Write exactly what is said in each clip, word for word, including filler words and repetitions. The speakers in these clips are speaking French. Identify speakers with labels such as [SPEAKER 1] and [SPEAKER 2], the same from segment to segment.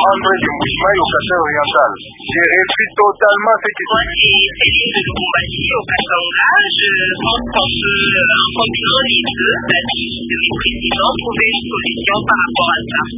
[SPEAKER 1] centre de Mbujimayi au Kasai oriental. Je réduis totalement ce qui
[SPEAKER 2] Moi, c'est Céline de Lubumbashi au Katanga. Je pense qu'on peut, en combinant les deux, le président trouver une solution par rapport à ça.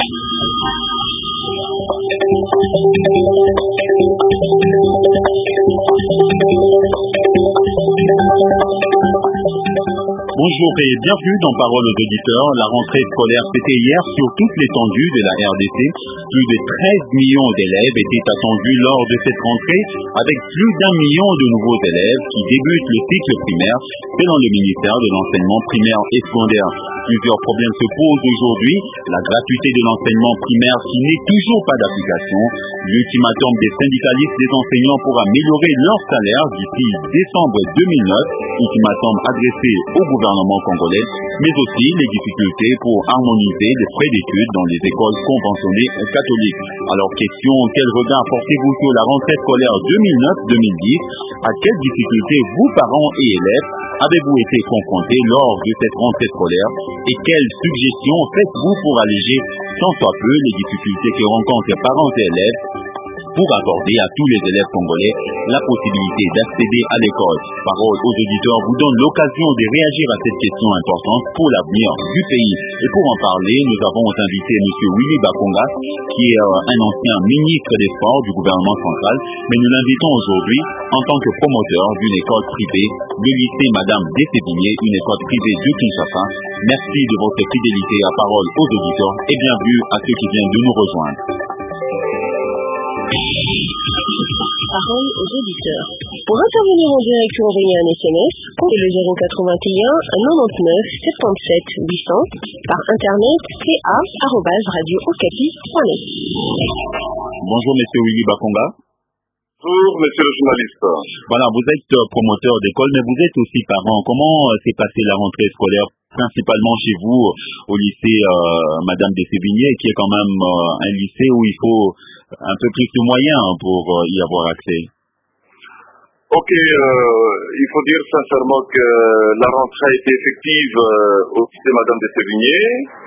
[SPEAKER 3] Bonjour et bienvenue dans Parole aux auditeurs. La rentrée scolaire c'était hier sur toute l'étendue de la R D C. Plus de treize millions d'élèves étaient attendus lors de cette rentrée, avec plus d'un million de nouveaux élèves qui débutent le cycle primaire selon le ministère de l'enseignement primaire et secondaire. Plusieurs problèmes se posent aujourd'hui. La gratuité de l'enseignement primaire qui n'est toujours pas d'application. L'ultimatum des syndicalistes des enseignants pour améliorer leur salaire d'ici décembre deux mille neuf. Ultimatum adressé au gouvernement congolais, mais aussi les difficultés pour harmoniser les frais d'études dans les écoles conventionnées catholiques. Alors question, quel regard portez-vous sur la rentrée scolaire deux mille neuf deux mille dix? À quelles difficultés vous, parents et élèves, avez-vous été confrontés lors de cette rentrée scolaire? Et quelles suggestions faites-vous pour alléger tant soit peu les difficultés que rencontrent les parents et élèves pour accorder à tous les élèves congolais la possibilité d'accéder à l'école? Parole aux auditeurs vous donne l'occasion de réagir à cette question importante pour l'avenir du pays. Et pour en parler, nous avons invité M. Willy Bakonga, qui est euh, un ancien ministre des Sports du gouvernement central, mais nous l'invitons aujourd'hui en tant que promoteur d'une école privée, le lycée Madame Dessébigné, une école privée de Kinshasa. Merci de votre fidélité à Parole aux auditeurs et bienvenue à ceux qui viennent de nous rejoindre.
[SPEAKER 4] Parole aux auditeurs. Pour intervenir en direct ou envoyer un S M S, comptez le zéro quatre-vingt-un quatre-vingt-dix-neuf soixante-dix-sept huit cents par internet c a arobase radio okapi point net.
[SPEAKER 3] Bonjour Monsieur Willy Bakonga.
[SPEAKER 1] Bonjour Monsieur le journaliste.
[SPEAKER 3] Voilà, vous êtes promoteur d'école, mais vous êtes aussi parent. Comment s'est passée la rentrée scolaire, principalement chez vous, au lycée euh, Madame Dessébigné, qui est quand même euh, un lycée où il faut un peu plus de moyens pour euh, y avoir accès?
[SPEAKER 1] Ok, euh, il faut dire sincèrement que la rentrée a été effective euh, au lycée Madame Dessébigné,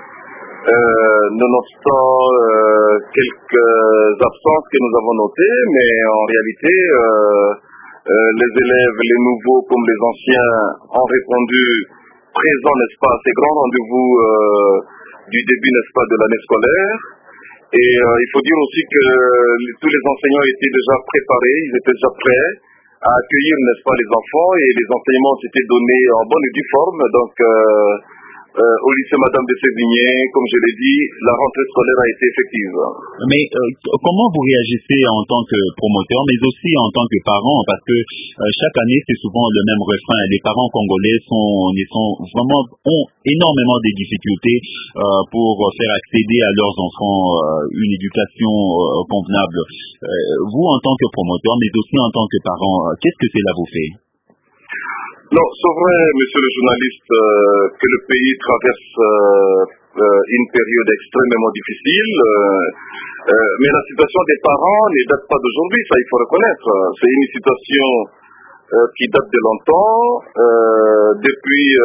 [SPEAKER 1] euh, nonobstant euh, quelques absences que nous avons notées, mais en réalité, euh, euh, les élèves, les nouveaux comme les anciens, ont répondu présents, n'est-ce pas, à ces grands rendez-vous euh, du début, n'est-ce pas, de l'année scolaire. Et euh, il faut dire aussi que les, tous les enseignants étaient déjà préparés, ils étaient déjà prêts à accueillir, n'est-ce pas, les enfants, et les enseignements s'étaient donnés en bonne et due forme. Donc, euh, euh, au lycée Madame Dessébigné, comme je l'ai dit, la rentrée scolaire a été effective.
[SPEAKER 3] Mais euh, comment vous réagissez en tant que promoteur, mais aussi en tant que parent? Parce que euh, chaque année, c'est souvent le même refrain. Les parents congolais sont, ils sont vraiment, ont énormément de difficultés euh, pour faire accéder à leurs enfants euh, une éducation euh, convenable. Euh, vous, en tant que promoteur, mais aussi en tant que parent, euh, qu'est-ce que cela vous fait?
[SPEAKER 1] Non, c'est vrai, monsieur le journaliste, euh, que le pays traverse euh, euh, une période extrêmement difficile, euh, euh, mais la situation des parents ne date pas d'aujourd'hui, ça il faut reconnaître. C'est une situation euh, qui date de longtemps, euh, depuis euh,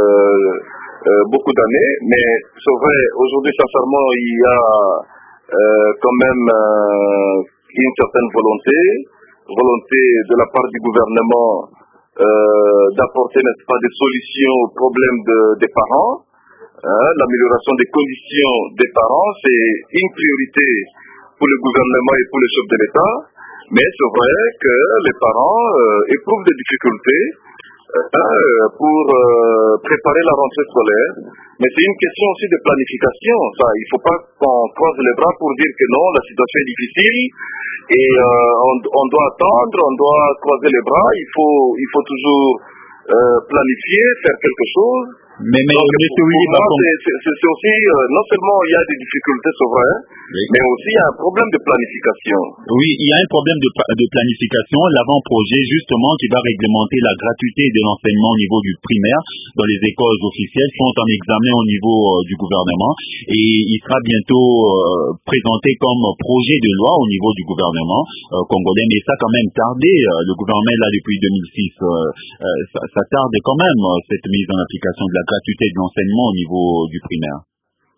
[SPEAKER 1] euh, beaucoup d'années, mais c'est vrai, aujourd'hui, sincèrement, il y a euh, quand même euh, une certaine volonté, volonté de la part du gouvernement Euh, d'apporter, n'est-ce pas, des solutions aux problèmes de, des parents. Hein, l'amélioration des conditions des parents, c'est une priorité pour le gouvernement et pour le chef de l'État, mais c'est vrai que les parents euh, éprouvent des difficultés euh, pour euh, préparer la rentrée scolaire, mais c'est une question aussi de planification. Ça, il ne faut pas qu'on croise les bras pour dire que non, la situation est difficile et euh, on, on doit attendre, on doit croiser les bras. Il faut, il faut toujours euh, planifier, faire quelque chose.
[SPEAKER 3] Mais, mais,
[SPEAKER 1] Donc,
[SPEAKER 3] monsieur
[SPEAKER 1] pour,
[SPEAKER 3] Willy
[SPEAKER 1] pour moi,
[SPEAKER 3] Bakonga,
[SPEAKER 1] c'est, c'est, c'est aussi, euh, non seulement il y a des difficultés, c'est vrai, oui, mais aussi il y a un problème de planification.
[SPEAKER 3] Oui, il y a un problème de, de planification. L'avant-projet, justement, qui va réglementer la gratuité de l'enseignement au niveau du primaire dans les écoles officielles sont en examen au niveau euh, du gouvernement et il sera bientôt euh, présenté comme projet de loi au niveau du gouvernement euh, congolais. Mais ça a quand même tardé. Euh, le gouvernement est là depuis deux mille six. Euh, euh, ça, ça tarde quand même, euh, cette mise en application de la gratuité de l'enseignement au niveau du primaire.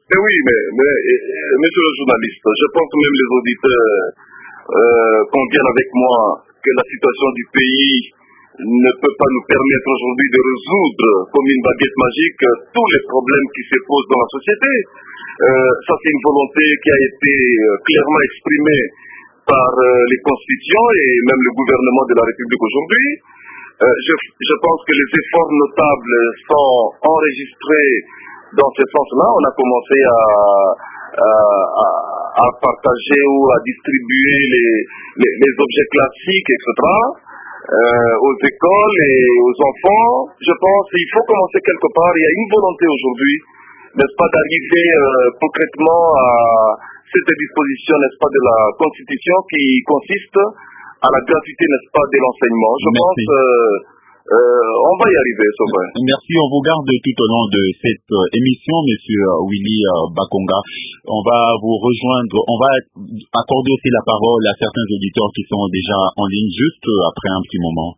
[SPEAKER 1] Mais oui, mais, mais et, et, monsieur le journaliste, je pense que même les auditeurs euh, conviennent avec moi que la situation du pays ne peut pas nous permettre aujourd'hui de résoudre comme une baguette magique tous les problèmes qui se posent dans la société. Euh, ça, c'est une volonté qui a été clairement exprimée par euh, les constituants et même le gouvernement de la République aujourd'hui. Euh, je, je pense que les efforts notables sont enregistrés dans ce sens-là. On a commencé à, à, à, à partager ou à distribuer les, les, les objets classiques, et cetera, euh, aux écoles et aux enfants. Je pense qu'il faut commencer quelque part. Il y a une volonté aujourd'hui, n'est-ce pas, d'arriver euh, concrètement à cette disposition, n'est-ce pas, de la Constitution qui consiste à la gratuité, n'est-ce pas, de l'enseignement. Je
[SPEAKER 3] Merci.
[SPEAKER 1] pense euh, euh, on va y arriver, c'est vrai.
[SPEAKER 3] Merci, on vous garde tout au long de cette euh, émission, monsieur euh, Willy euh, Bakonga. On va vous rejoindre, on va accorder aussi la parole à certains auditeurs qui sont déjà en ligne juste euh, après un petit moment.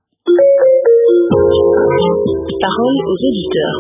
[SPEAKER 4] Parole aux auditeurs.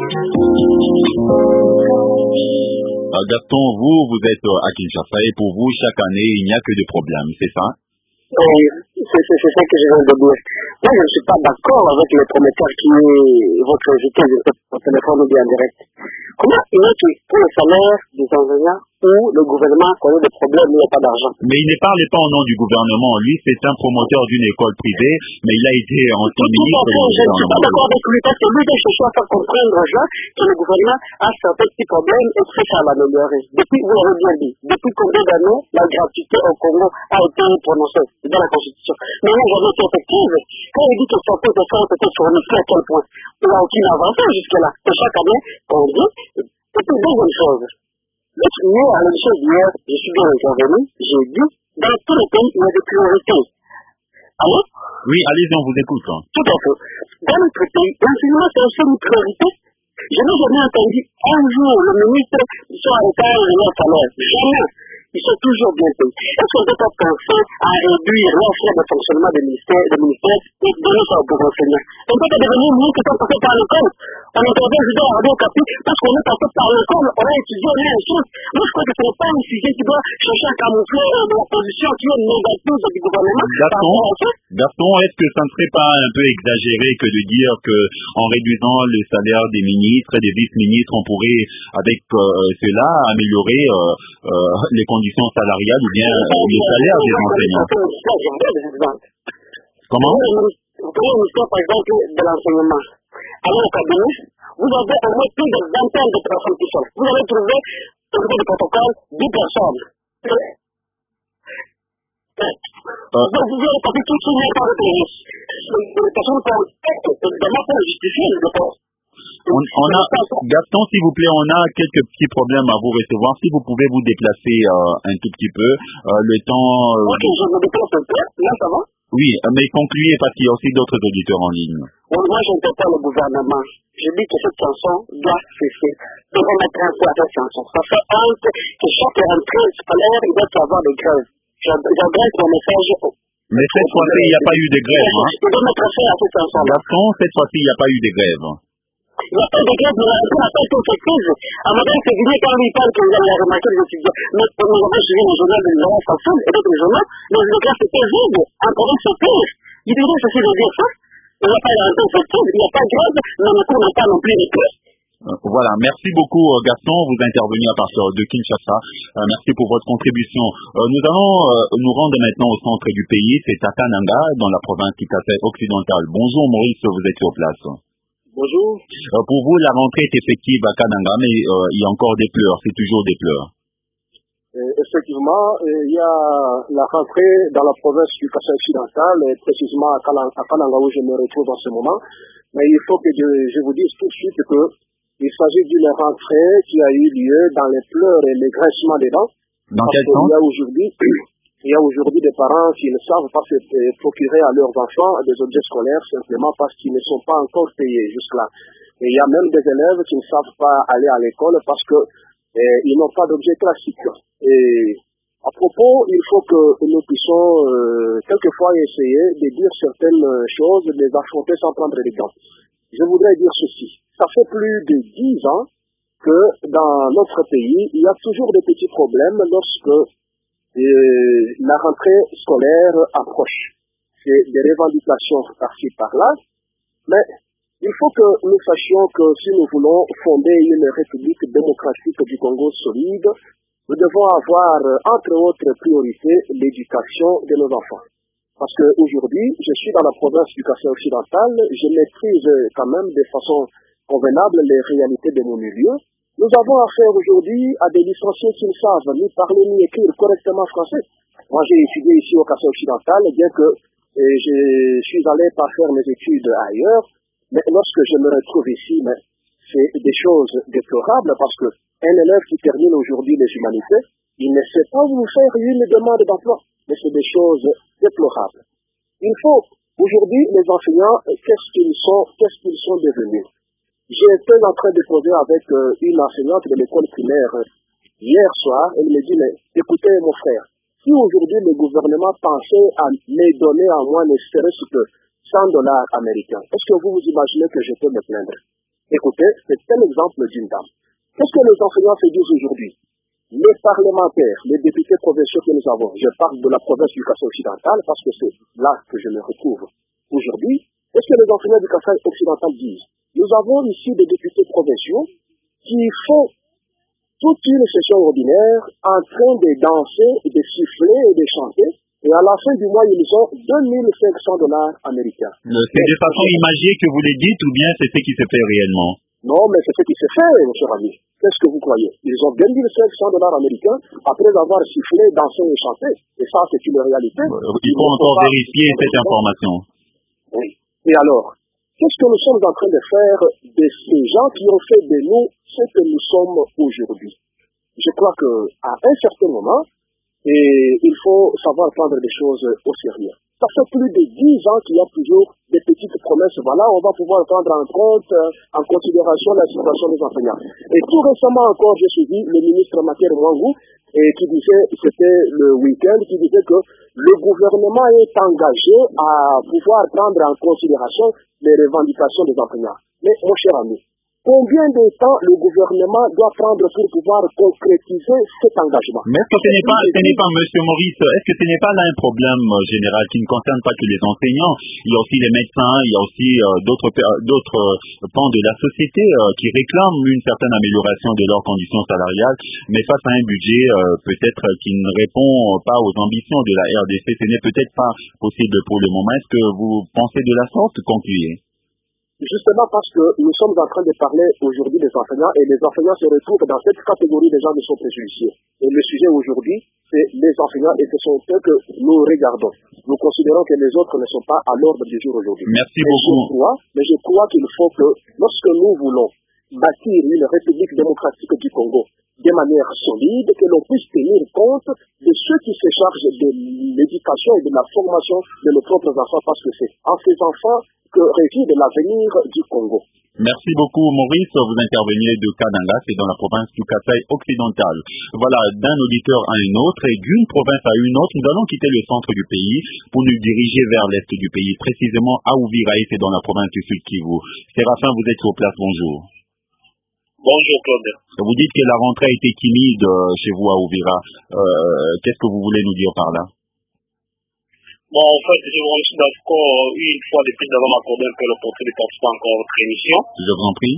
[SPEAKER 3] Euh, Gaston, vous, vous êtes euh, à Kinshasa et pour vous, chaque année, il n'y a que des problèmes, c'est ça?
[SPEAKER 5] Oui, c'est c'est ça que je viens de dire. Moi, je ne suis pas d'accord avec le prometteur qui est votre invité, je sais pas, au téléphone ou bien en direct. Comment il est que pour le salaire des enseignants où le gouvernement connaît des problèmes, il n'y a pas d'argent?
[SPEAKER 3] Mais il ne parlait pas au nom du gouvernement. Lui, c'est un promoteur d'une école privée, mais il a été en tant que ministre du
[SPEAKER 5] Je ne suis pas
[SPEAKER 3] gouvernement.
[SPEAKER 5] d'accord avec lui parce que lui, il cherche à faire comprendre aux gens que le gouvernement a certains petits problèmes et que ça va l'améliorer. Depuis, vous l'avez bien dit, depuis combien d'années la gratuité au Congo a été prononcée dans la Constitution? Mais nous, jamais été effective. Quand il dit que certains efforts ont été fournis, à quel point? Il n'y a aucune avancée jusque-là. Et chaque année, on dit, et puis deuxième chose, l'autre mieux à l'émission d'hier, je suis bien intervenu, j'ai dit, dans tous les pays, il y a des priorités. Allô?
[SPEAKER 3] Oui, allez-y, on vous écoute. Hein.
[SPEAKER 5] Tout à fait. Dans notre pays, l'enseignement, c'est aussi une priorité. Je n'ai jamais entendu un jour le ministre soit en retard et leur salaire. Jamais. Ils sont toujours bien payés. Est-ce qu'on peut pas penser à réduire l'offre de fonctionnement des ministères, des ministères et donner ça aux enseignants? On peut pas devenir mieux que ça passé par l'école. On est aujourd'hui à Radio Okapi parce qu'on est passé par l'école, on a étudié, on a une chose. Moi, je crois que ce n'est pas un sujet qui doit chercher à camoufler de la position qui est négative du gouvernement.
[SPEAKER 3] Gaston, Gaston, est-ce que ça ne serait pas un peu exagéré que de dire que en réduisant le salaire des ministres et des vice-ministres, on pourrait, avec euh, cela, améliorer euh, euh, les conditions salariales ou bien euh, les salaires des enseignants? Comment?
[SPEAKER 5] Vous prenez une histoire, par exemple, de l'enseignement. Allez au cabinet, vous avez au moins plus de vingtaine de personnes qui sont. Vous allez trouver, au niveau du protocole, dix personnes.
[SPEAKER 3] Euh,
[SPEAKER 5] Vous allez passer tout sur les temps de pays. Les personnes qui ont évidemment pour justifier le dépôt.
[SPEAKER 3] On, on a, Gaston, s'il vous plaît, on a quelques petits problèmes à vous recevoir. Si vous pouvez vous déplacer euh, un tout petit peu, euh, le temps... Euh...
[SPEAKER 5] Ok, je me déplace un peu. Là, ça va?
[SPEAKER 3] Oui, mais concluez parce qu'il y a aussi d'autres auditeurs en ligne.
[SPEAKER 5] Oui, moi, je ne peux pas le gouvernement. Je dis que cette chanson doit cesser. Et on mettra un peu à cette chanson. Ça fait honte que chaque rentrée scolaire, il doit y avoir des grèves. J'adresse mon message au...
[SPEAKER 3] Mais cette fois-ci, il n'y a pas eu de grève. Hein?
[SPEAKER 5] Il doit mettre fin à cette chanson.
[SPEAKER 3] Gaston, cette fois-ci, il n'y a pas eu de grève.
[SPEAKER 5] Il n'y a pas de grève, mais la rentrée n'a pas été effective. À Madame Février, quand lui parle que vous allez remarquer les étudiants, mais nous avons suivi le journal de l'Union Fassoul et d'autres journaux, mais les classes étaient vides. En Corée, c'est pire. Il dirait ceci de dire ça. Il n'y a pas de rentrée effective, il n'y a pas de grève, mais le cours n'est pas non plus réglé.
[SPEAKER 3] Voilà, merci beaucoup Gaston, vous intervenez à partir de Kinshasa. Euh, merci pour votre contribution. Euh, nous allons euh, nous rendre maintenant au centre du pays, c'est à Kananga, dans la province Kasai occidentale. Bonjour Maurice, vous êtes sur place.
[SPEAKER 5] Bonjour.
[SPEAKER 3] Euh, pour vous, la rentrée est effective à Kananga, mais euh, il y a encore des pleurs, c'est toujours des pleurs.
[SPEAKER 5] Euh, effectivement, euh, il y a la rentrée dans la province du Kasai occidental, et précisément à Kananga, à Kananga où je me retrouve en ce moment. Mais il faut que je, je vous dise tout de suite que il s'agit d'une rentrée qui a eu lieu dans les pleurs et les graissements des dents.
[SPEAKER 3] Dans
[SPEAKER 5] parce
[SPEAKER 3] quel
[SPEAKER 5] qu'il
[SPEAKER 3] sens?
[SPEAKER 5] y a aujourd'hui, il y a aujourd'hui des parents qui ne savent pas se procurer à leurs enfants des objets scolaires simplement parce qu'ils ne sont pas encore payés jusque-là. Et il y a même des élèves qui ne savent pas aller à l'école parce que eh, ils n'ont pas d'objets classiques. Et à propos, il faut que nous puissions euh, quelquefois essayer de dire certaines choses, de les affronter sans prendre les gants. Je voudrais dire ceci. Ça fait plus de dix ans que dans notre pays, il y a toujours des petits problèmes lorsque euh, la rentrée scolaire approche. C'est des revendications par-ci par-là, mais il faut que nous sachions que si nous voulons fonder une république démocratique du Congo solide, nous devons avoir, entre autres priorités, l'éducation de nos enfants. Parce qu'aujourd'hui, je suis dans la province du Kasaï occidental, je maîtrise quand même de façon convenable les réalités de mon milieu. Nous avons affaire aujourd'hui à des licenciés qui ne savent ni parler ni écrire correctement français. Moi, j'ai étudié ici au Kasaï occidental, bien que euh, je suis allé par faire mes études ailleurs, mais lorsque je me retrouve ici, mais c'est des choses déplorables parce que un élève qui termine aujourd'hui les humanités, il ne sait pas vous faire une demande d'emploi. Mais c'est des choses déplorables. Il faut, aujourd'hui, les enseignants, qu'est-ce qu'ils sont, qu'est-ce qu'ils sont devenus? J'étais en train de poser avec euh, une enseignante de l'école primaire euh, hier soir, elle me dit, mais écoutez mon frère, si aujourd'hui le gouvernement pensait à me donner à moi ne serait-ce que cent dollars américains, est-ce que vous vous imaginez que je peux me plaindre? Écoutez, c'est un exemple d'une dame. Qu'est-ce que les enseignants se disent aujourd'hui? Les parlementaires, les députés provinciaux que nous avons, je parle de la province du Kasaï occidental parce que c'est là que je me retrouve aujourd'hui, est-ce que les enseignants du Kasaï occidental disent? Nous avons ici des députés provinciaux qui font toute une session ordinaire en train de danser, de siffler et de chanter, et à la fin du mois, ils ont deux mille cinq cents dollars américains.
[SPEAKER 3] C'est de façon imagée que vous les dites ou bien c'est ce qui se fait réellement?
[SPEAKER 5] Non, mais c'est ce qui se fait, mon cher ami. Qu'est-ce que vous croyez? Ils ont deux mille cinq cents dollars américains après avoir sifflé, dansé et chanté. Et ça, c'est une réalité.
[SPEAKER 3] Il faut encore vérifier cette information.
[SPEAKER 5] Oui. Et alors, qu'est-ce que nous sommes en train de faire de ces gens qui ont fait de nous ce que nous sommes aujourd'hui? Je crois qu'à un certain moment, et il faut savoir prendre des choses au sérieux. Ça fait plus de dix ans qu'il y a toujours des petites promesses. Voilà, on va pouvoir prendre en compte, euh, en considération la situation des enseignants. Et tout récemment encore, j'ai suivi le ministre Maker Mwangou, et qui disait, c'était le week-end, qui disait que le gouvernement est engagé à pouvoir prendre en considération les revendications des enseignants. Mais mon cher ami, combien de temps le gouvernement doit prendre pour pouvoir concrétiser cet engagement?
[SPEAKER 3] Mais est-ce que ce n'est pas, ce n'est pas, Monsieur Maurice, est-ce que ce n'est pas là un problème euh, général qui ne concerne pas que les enseignants? Il y a aussi les médecins, il y a aussi euh, d'autres, d'autres euh, pans de la société euh, qui réclament une certaine amélioration de leurs conditions salariales, mais face à un budget euh, peut-être qui ne répond pas aux ambitions de la R D C, ce n'est peut-être pas possible pour le moment. Est-ce que vous pensez de la sorte? Concluez.
[SPEAKER 5] Justement parce que nous sommes en train de parler aujourd'hui des enseignants et les enseignants se retrouvent dans cette catégorie des gens qui sont préjudiciés. Et le sujet aujourd'hui, c'est les enseignants et ce sont eux que nous regardons. Nous considérons que les autres ne sont pas à l'ordre du jour aujourd'hui.
[SPEAKER 3] Merci
[SPEAKER 5] mais
[SPEAKER 3] beaucoup.
[SPEAKER 5] Je crois, mais je crois qu'il faut que lorsque nous voulons bâtir une république démocratique du Congo de manière solide, que l'on puisse tenir compte de ceux qui se chargent de l'éducation et de la formation de nos propres enfants parce que c'est en ces enfants que réside l'avenir du Congo.
[SPEAKER 3] Merci beaucoup Maurice, vous interveniez de Kananga, c'est dans la province du Kasaï occidental. Voilà, d'un auditeur à un autre et d'une province à une autre, nous allons quitter le centre du pays pour nous diriger vers l'est du pays, précisément à Uvira, c'est dans la province du Sud Kivu. Séraphin, vous êtes sur place, bonjour.
[SPEAKER 6] Bonjour Claude.
[SPEAKER 3] Vous dites que la rentrée a été timide chez vous à Uvira. Euh, qu'est-ce que vous voulez nous dire par là?
[SPEAKER 6] Bon, en fait, je vous remercie encore une fois de plus d'avoir m'accordé un peu l'opportunité de participer encore à votre émission.
[SPEAKER 3] Je vous en prie.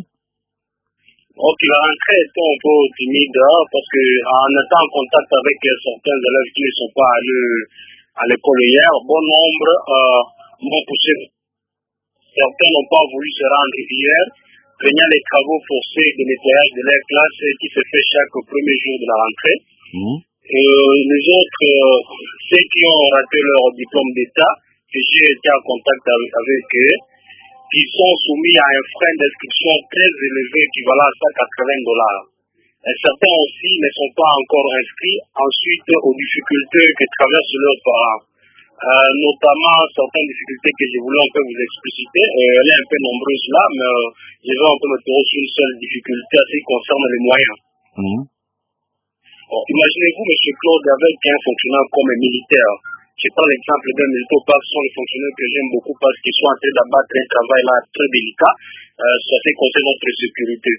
[SPEAKER 6] Ok, la rentrée est un peu timide parce que en étant en contact avec certains élèves qui ne sont pas allés à l'école hier, bon nombre euh, m'ont poussé. Certains n'ont pas voulu se rendre hier, craignant les travaux forcés de nettoyage de leur classe qui se fait chaque premier jour de la rentrée. Mmh. Euh, les autres, euh, ceux qui ont raté leur diplôme d'État, que j'ai été en contact avec, avec eux, qui sont soumis à un frein d'inscription très élevé équivalent à cent quatre-vingts dollars. Et certains aussi ne sont pas encore inscrits, ensuite aux difficultés que traversent leurs parents. Euh, notamment certaines difficultés que je voulais un peu vous expliciter. Euh, elle est un peu nombreuse là, mais euh, je vais un peu me tourner sur une seule difficulté à ce qui concerne les moyens. Mmh. Bon, imaginez-vous, M. Claude, avec un fonctionnaire comme un militaire. Je prends l'exemple d'un militaire, parce que ce sont les fonctionnaires que j'aime beaucoup parce qu'ils sont en train d'abattre un travail là très délicat, euh, ça fait concerne notre sécurité.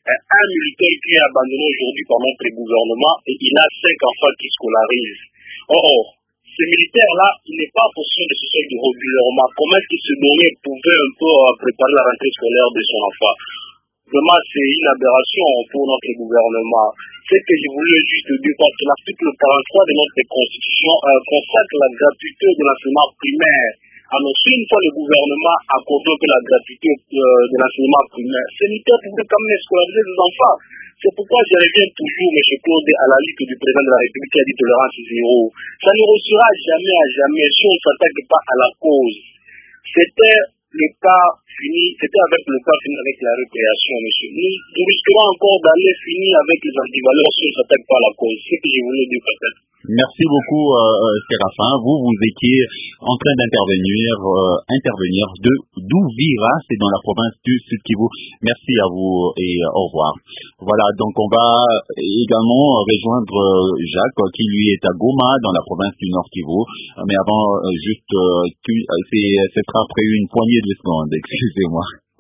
[SPEAKER 6] un militaire qui est abandonné aujourd'hui par notre gouvernement et il a cinq enfants qui scolarisent. Or, ce militaire-là, il n'est pas en position de se faire du régulièrement. Comment est-ce qu'il se donnait pouvait un peu préparer la rentrée scolaire de son enfant? Vraiment, c'est une aberration pour notre gouvernement. C'est que je voulais juste dire, parce que l'article quarante-trois de notre Constitution euh, consacre la gratuité de l'enseignement primaire. Alors, si une fois le gouvernement accorde que la gratuité euh, de l'enseignement primaire, ces militaires pouvaient quand même scolariser des enfants. C'est pourquoi je reviens toujours, M. Claude, à la lutte du président de la République qui a dit tolérance zéro. Ça ne réussira jamais à jamais si on ne s'attaque pas à la cause. C'était le cas fini, c'était avec le cas fini avec la récréation, monsieur. Nous, nous risquerons encore d'aller finir avec les antivaleurs si on ne s'attaque pas à la cause. C'est ce que je voulais dire peut-être.
[SPEAKER 3] Merci beaucoup, euh, Séraphin. Vous, vous étiez en train d'intervenir, euh, intervenir de d'Uvira, c'est dans la province du Sud Kivu. Merci à vous et euh, au revoir. Voilà, donc on va également rejoindre Jacques, qui lui est à Goma, dans la province du Nord Kivu. Mais avant, euh, juste, euh, tu, c'est, ce sera après une poignée de secondes, excusez-moi.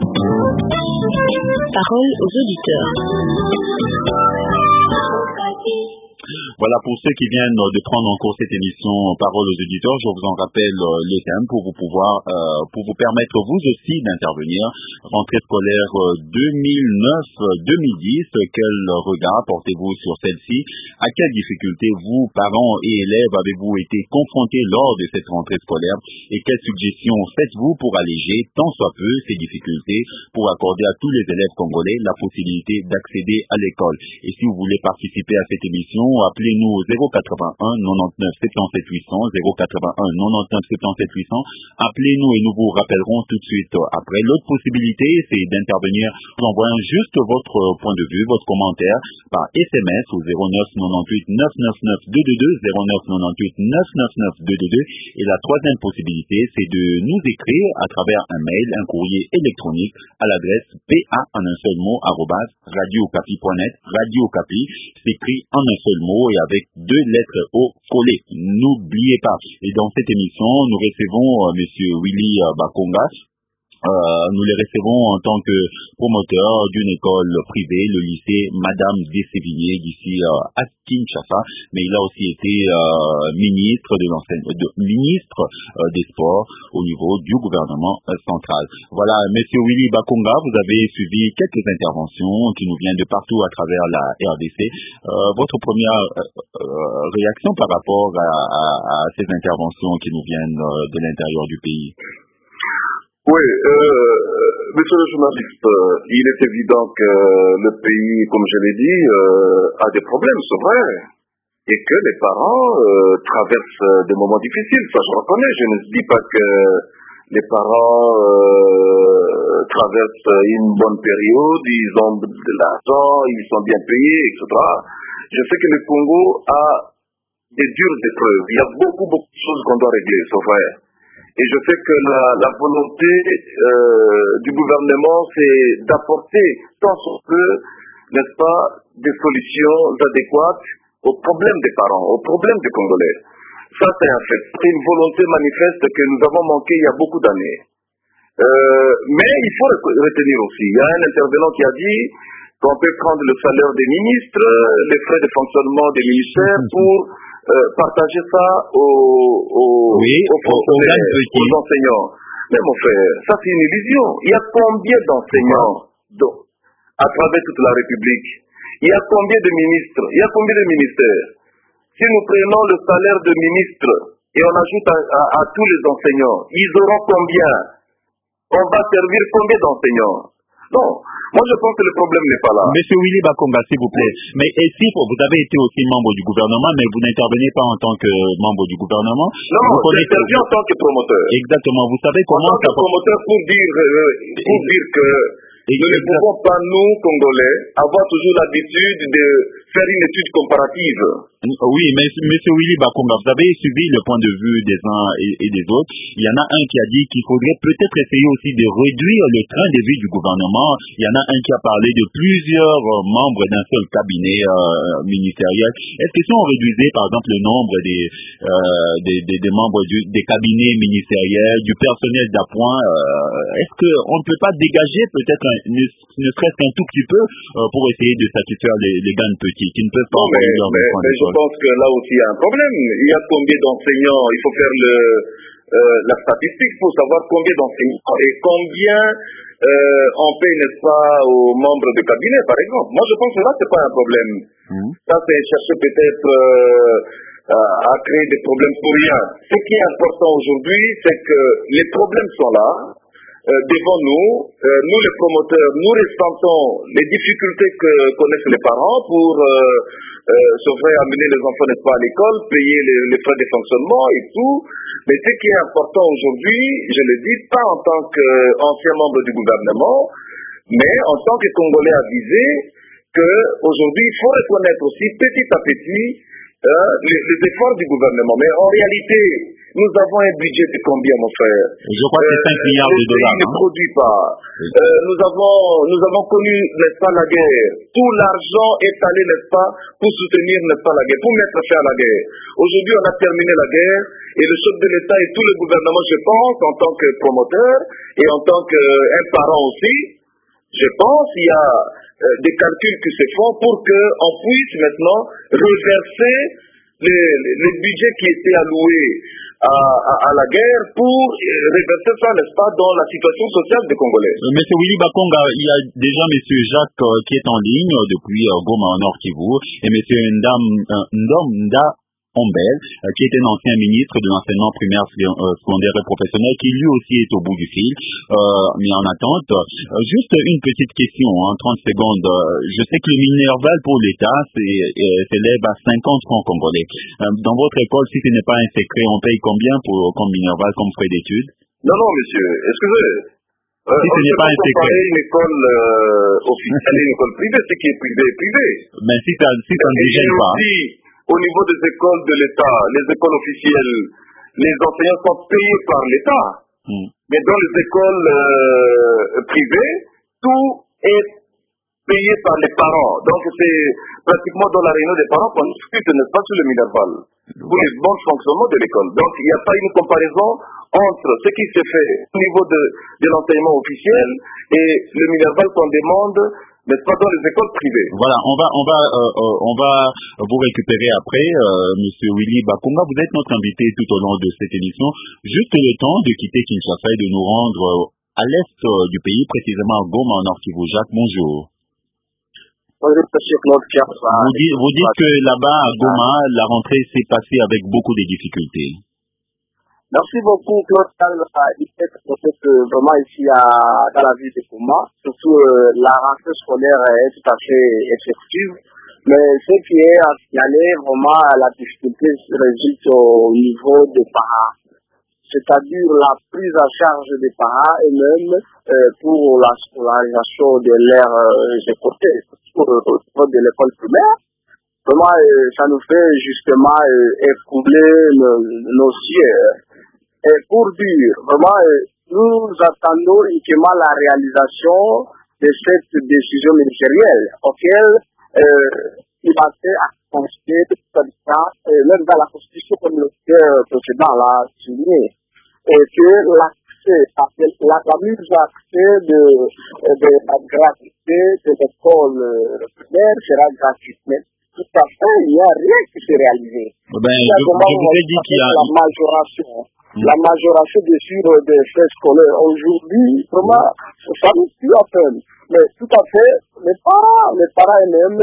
[SPEAKER 4] Parole aux auditeurs.
[SPEAKER 3] Voilà, pour ceux qui viennent de prendre en cours cette émission Parole aux auditeurs, je vous en rappelle le thème pour vous pouvoir, euh, pour vous permettre vous aussi d'intervenir. Rentrée scolaire deux mille neuf deux mille dix, quel regard portez-vous sur celle-ci? À quelles difficultés vous, parents et élèves, avez-vous été confrontés lors de cette rentrée scolaire? Et quelles suggestions faites-vous pour alléger tant soit peu ces difficultés, pour accorder à tous les élèves congolais la possibilité d'accéder à l'école? Et si vous voulez participer à cette émission, appelez-nous au zéro quatre-vingt-un quatre-vingt-neuf soixante-dix-sept huit cents, zéro quatre-vingt-un quatre-vingt-neuf soixante-dix-sept huit cents. Appelez-nous et nous vous rappellerons tout de suite après. L'autre possibilité, c'est d'intervenir en envoyant juste votre point de vue, votre commentaire par S M S au zéro neuf quatre-vingt-huit neuf cent quatre-vingt-neuf deux cent vingt-deux, zéro neuf quatre-vingt-huit neuf cent quatre-vingt-neuf deux cent vingt-deux. Et la troisième possibilité, c'est de nous écrire à travers un mail, un courrier électronique à l'adresse pa en un seul mot arobase radiocapi point net. Radiocapi s'écrit en un seul mot et avec deux lettres O collées. N'oubliez pas. Et dans cette émission, nous recevons euh, Monsieur Willy euh, Bakonga. Euh, nous les recevons en tant que promoteur d'une école privée, le lycée Madame Dessévigné d'ici euh, à Kinshasa, mais il a aussi été euh, ministre de l'enseignement, de, ministre euh, des sports au niveau du gouvernement euh, central. Voilà, Monsieur Willy Bakonga, vous avez suivi quelques interventions qui nous viennent de partout à travers la R D C. Euh, votre première euh, euh, réaction par rapport à, à, à ces interventions qui nous viennent euh, de l'intérieur du pays?
[SPEAKER 1] Oui, euh, monsieur le journaliste, euh, il est évident que le pays, comme je l'ai dit, euh, a des problèmes, c'est vrai, et que les parents euh, traversent des moments difficiles, ça je reconnais. Je ne dis pas que les parents euh, traversent une bonne période, ils ont de l'argent, ils sont bien payés, et cetera. Je sais que le Congo a des dures épreuves, il y a beaucoup, beaucoup de choses qu'on doit régler, c'est vrai. Et je sais que la, la volonté euh, du gouvernement, c'est d'apporter tant soit peu, n'est-ce pas, des solutions adéquates aux problèmes des parents, aux problèmes des Congolais. Ça, c'est un fait. C'est une volonté manifeste que nous avons manqué il y a beaucoup d'années. Euh, mais il faut retenir aussi, il y a un intervenant qui a dit qu'on peut prendre le salaire des ministres, les frais de fonctionnement des ministères pour Euh, partager ça aux, aux,
[SPEAKER 3] oui,
[SPEAKER 1] aux fonctionnaires,
[SPEAKER 3] aux,
[SPEAKER 1] aux enseignants. Mais mon frère, ça c'est une illusion. Il y a combien d'enseignants donc, à travers toute la République? Il y a combien de ministres? Il y a combien de ministères? Si nous prenons le salaire de ministre et on ajoute à, à, à tous les enseignants, ils auront combien? On va servir combien d'enseignants? Non. Moi, je pense que le problème n'est pas là.
[SPEAKER 3] Monsieur Willy Bakonga, s'il vous plaît. Mais et si vous avez été aussi membre du gouvernement, mais vous n'intervenez pas en tant que membre du gouvernement.
[SPEAKER 1] Non, j'interviens en tant que promoteur.
[SPEAKER 3] Exactement. Vous savez comment...
[SPEAKER 1] En tant que promoteur, pour dire, euh, pour dire que exact. Nous ne pouvons pas, nous, Congolais, avoir toujours l'habitude de faire une étude comparative.
[SPEAKER 3] Oui, mais M. Willy Bakonga, vous avez suivi le point de vue des uns et, et des autres. Il y en a un qui a dit qu'il faudrait peut-être essayer aussi de réduire le train de vie du gouvernement. Il y en a un qui a parlé de plusieurs euh, membres d'un seul cabinet euh, ministériel. Est-ce que si on réduisait, par exemple, le nombre des, euh, des, des, des membres du, des cabinets ministériels, du personnel d'appoint, euh, est-ce qu'on ne peut pas dégager peut-être, un, ne, ne serait-ce qu'un tout petit peu, euh, pour essayer de satisfaire les, les gars petits qui ne peuvent pas
[SPEAKER 1] envoyer leur enfants à l'école? Je pense que là aussi il y a un problème. Il y a combien d'enseignants? Il faut faire le, euh, la statistique pour savoir combien d'enseignants et combien euh, on paye, n'est-ce pas, aux membres de cabinet, par exemple. Moi, je pense que là, c'est pas un problème. Mmh. Ça, c'est chercher peut-être euh, à créer des problèmes pour rien. Ce qui est important aujourd'hui, c'est que les problèmes sont là. Euh, devant nous, euh, nous les promoteurs, nous ressentons les difficultés que connaissent les parents pour euh, euh, se faire amener les enfants, n'est-ce pas, à l'école, payer les, les frais de fonctionnement et tout. Mais ce qui est important aujourd'hui, je le dis, pas en tant qu'ancien membre du gouvernement, mais en tant que Congolais avisé, qu'aujourd'hui, il faut reconnaître aussi petit à petit euh, les, les efforts du gouvernement. Mais en réalité, nous avons un budget de combien, mon frère?
[SPEAKER 3] Je crois que c'est cinq milliards de dollars.
[SPEAKER 1] Le pays ne produit pas. Oui. Euh, nous avons, nous avons connu, n'est-ce pas, la guerre. Tout l'argent est allé, n'est-ce pas, pour soutenir, n'est-ce pas, la guerre, pour mettre fin à la guerre. Aujourd'hui, on a terminé la guerre et le chef de l'État et tout le gouvernement, je pense, en tant que promoteur et en tant qu'un parent aussi, je pense qu'il y a euh, des calculs qui se font pour qu'on puisse maintenant reverser les, les, les budgets qui étaient alloués À, à, à la guerre pour reverser ça, n'est-ce pas, dans la situation sociale des Congolais.
[SPEAKER 3] Euh, Monsieur Willy Bakonga, il y a déjà Monsieur Jacques euh, qui est en ligne euh, depuis euh, Goma en Nord Kivu et Monsieur Ndam euh, Ndom Nda Ombel, euh, qui était un ancien ministre de l'enseignement primaire, euh, secondaire et professionnel, qui lui aussi est au bout du fil, euh, mis en attente. Euh, juste une petite question, hein, trente secondes. Euh, je sais que le minerval pour l'État s'élève à cinquante francs congolais. Euh, dans votre école, si ce n'est pas un secret, on paye combien pour comme minerval, comme frais d'études?
[SPEAKER 1] Non, non, monsieur, excusez. Euh,
[SPEAKER 3] si ce n'est pas un secret.
[SPEAKER 1] Une école euh, officielle et une école privée, ce qui est privé est privé.
[SPEAKER 3] Mais si ça, si ça ne dégène pas.
[SPEAKER 1] Au niveau des écoles de l'État, les écoles officielles, les enseignants sont payés par l'État. Mm. Mais dans les écoles euh, privées, tout est payé par les parents. Donc c'est pratiquement dans la réunion des parents qu'on discute, n'est-ce pas, sur le minerval, pour les bons fonctionnements de l'école. Donc il n'y a pas une comparaison entre ce qui se fait au niveau de, de l'enseignement officiel et le minerval qu'on demande, n'est-ce pas, dans les écoles privées.
[SPEAKER 3] Voilà, on va, on va, euh, euh, on va vous récupérer après, euh, Monsieur Willy Bakonga. Vous êtes notre invité tout au long de cette émission. Juste le temps de quitter Kinshasa et de nous rendre euh, à l'est euh, du pays, précisément à Goma, en Nord Kivu. Jacques, bonjour.
[SPEAKER 6] Bonjour, Monsieur Claude Pierre.
[SPEAKER 3] Vous dites, vous dites que là-bas, à Goma, la rentrée s'est passée avec beaucoup de difficultés.
[SPEAKER 6] Merci beaucoup, Claude. Peut-être que vraiment ici à, dans la ville de Goma, surtout euh, la rentrée scolaire est tout à fait effective. Mais ce qui est à signaler, vraiment, la difficulté résulte au niveau des parents. C'est-à-dire la prise en charge des parents et même euh, pour la scolarisation de leurs euh, écoles, pour de l'école primaire. Vraiment, euh, ça nous fait justement euh, éprouver nos, nos yeux. Et pour dire, vraiment, nous attendons uniquement la réalisation de cette décision ministérielle, auquel euh, il a été accompagné comme ça, même dans la constitution communautaire précédente, là, signée, et que l'accès, la, la mise à accès de, de la gratuité de l'école primaire sera gratuite. Mais tout à fait, il n'y a rien qui s'est réalisé.
[SPEAKER 3] Ben, je, je vous ai dit qu'il y a
[SPEAKER 6] la majoration. La majoration des sur des frais scolaires aujourd'hui, vraiment, ça nous tue à peine. Mais tout à fait, les parents, les parents eux-mêmes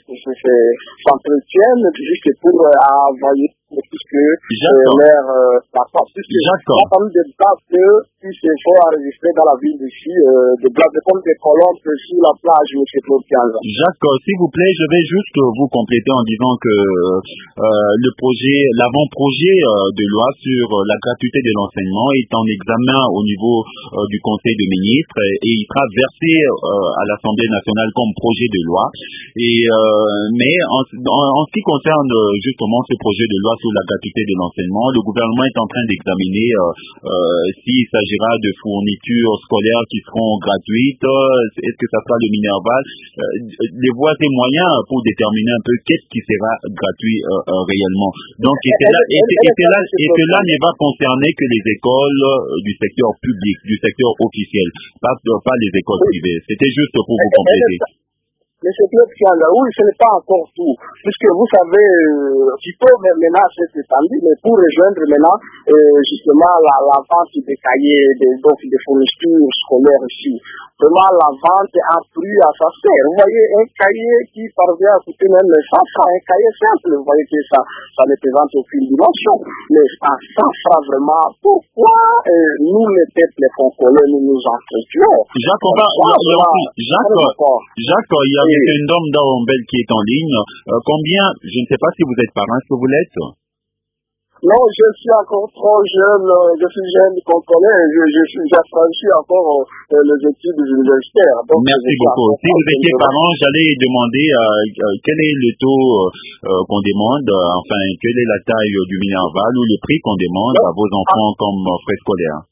[SPEAKER 6] s'entretiennent juste pour euh, envoyer puisque euh, leur euh, papa, puisque il y a quand même des blagues qui se font enregistrer dans la ville d'ici, euh, des blagues comme des colombes sur la plage, M. Claude Pianza.
[SPEAKER 3] Jacques, s'il vous plaît, je vais juste vous compléter en disant que euh, le projet, l'avant-projet euh, de loi sur euh, la gratuité de l'enseignement est en examen au niveau euh, du Conseil des ministres et, et il sera versé euh, à l'Assemblée nationale national comme projet de loi. Et euh, mais en, en, en ce qui concerne justement ce projet de loi sur la gratuité de l'enseignement, le gouvernement est en train d'examiner euh, euh, s'il s'agira de fournitures scolaires qui seront gratuites, euh, est-ce que ça sera le Minerval, euh, les voies et moyens pour déterminer un peu qu'est-ce qui sera gratuit euh, euh, réellement. Donc et cela, et, et cela, et cela ne va concerner que les écoles euh, du secteur public, du secteur officiel, pas, pas les écoles privées. C'était juste pour vous compléter.
[SPEAKER 5] Mais ce club là, oui, ce n'est pas encore tout. Puisque vous savez, euh, il faut maintenant s'être étendu, mais pour rejoindre maintenant, euh, justement, la, la vente des cahiers, des, donc des fournitures scolaires ici. Vraiment, la vente a pris à sa serre. Vous voyez, un cahier qui parvient à coûter même cent francs, un cahier simple, vous voyez que ça, ça ne présente aucune dimension. Mais à cent francs vraiment, pourquoi euh, nous, les peuples congolais, nous nous entretuons?
[SPEAKER 3] Jacques, on va, Jacques, Jacques, il y a M. Ndom Daombel qui est en ligne. Euh, combien, je ne sais pas si vous êtes parrain, est-ce que vous l'êtes?
[SPEAKER 5] Non, je suis encore trop jeune, je suis jeune congolais, je, je suis, j'affranchis encore euh, les études universitaires. Donc
[SPEAKER 3] merci beaucoup. Si vous étiez parent, j'allais demander euh, euh, quel est le taux euh, qu'on demande, euh, enfin, quelle est la taille du Minerval ou le prix qu'on demande non. à vos enfants ah. comme euh, frais scolaires.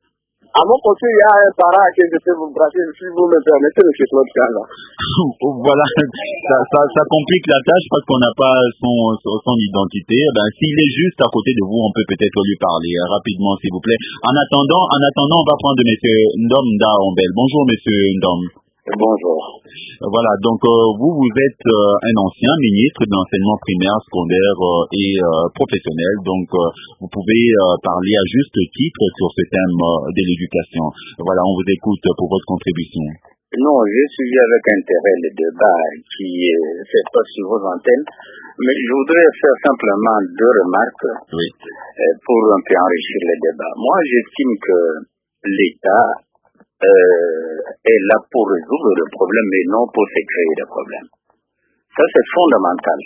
[SPEAKER 5] À mon côté, il y a un parent que je peux vous brasser, si vous me permettez, M. Claude Kala.
[SPEAKER 3] Voilà, ça, ça, ça complique la tâche parce qu'on n'a pas son, son, son identité. Ben, s'il est juste à côté de vous, on peut peut-être lui parler hein, rapidement, s'il vous plaît. En attendant, en attendant, on va prendre M. Ndom Daombel. Bonjour, M. Ndom.
[SPEAKER 7] Bonjour.
[SPEAKER 3] Voilà, donc euh, vous, vous êtes euh, un ancien ministre de l'enseignement primaire, secondaire euh, et euh, professionnel, donc euh, vous pouvez euh, parler à juste titre sur ce thème euh, de l'éducation. Voilà, on vous écoute pour votre contribution.
[SPEAKER 7] Non, j'ai suivi avec intérêt le débat qui euh, se passe sur vos antennes, mais je voudrais faire simplement deux remarques
[SPEAKER 3] oui.
[SPEAKER 7] euh, pour un peu enrichir le débat. Moi, j'estime que l'État Euh, est là pour résoudre le problème mais non pour se créer des problèmes. Ça c'est fondamental.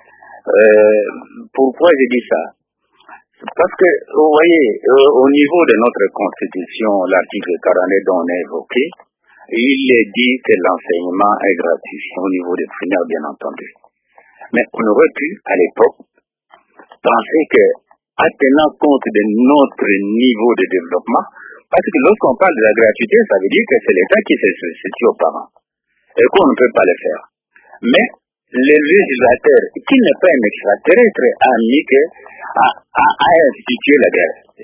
[SPEAKER 7] Euh, pourquoi je dis ça? Parce que vous voyez, euh, au niveau de notre constitution, l'article quarante-deux dont on a évoqué, il est dit que l'enseignement est gratuit au niveau des primaires bien entendu. Mais on aurait pu à l'époque penser que, en tenant compte de notre niveau de développement, parce que lorsqu'on parle de la gratuité, ça veut dire que c'est l'État qui se substitue aux parents. Et qu'on ne peut pas le faire. Mais le législateur, qui n'est pas un extraterrestre, a mis que, a, a, a institué la gratuité.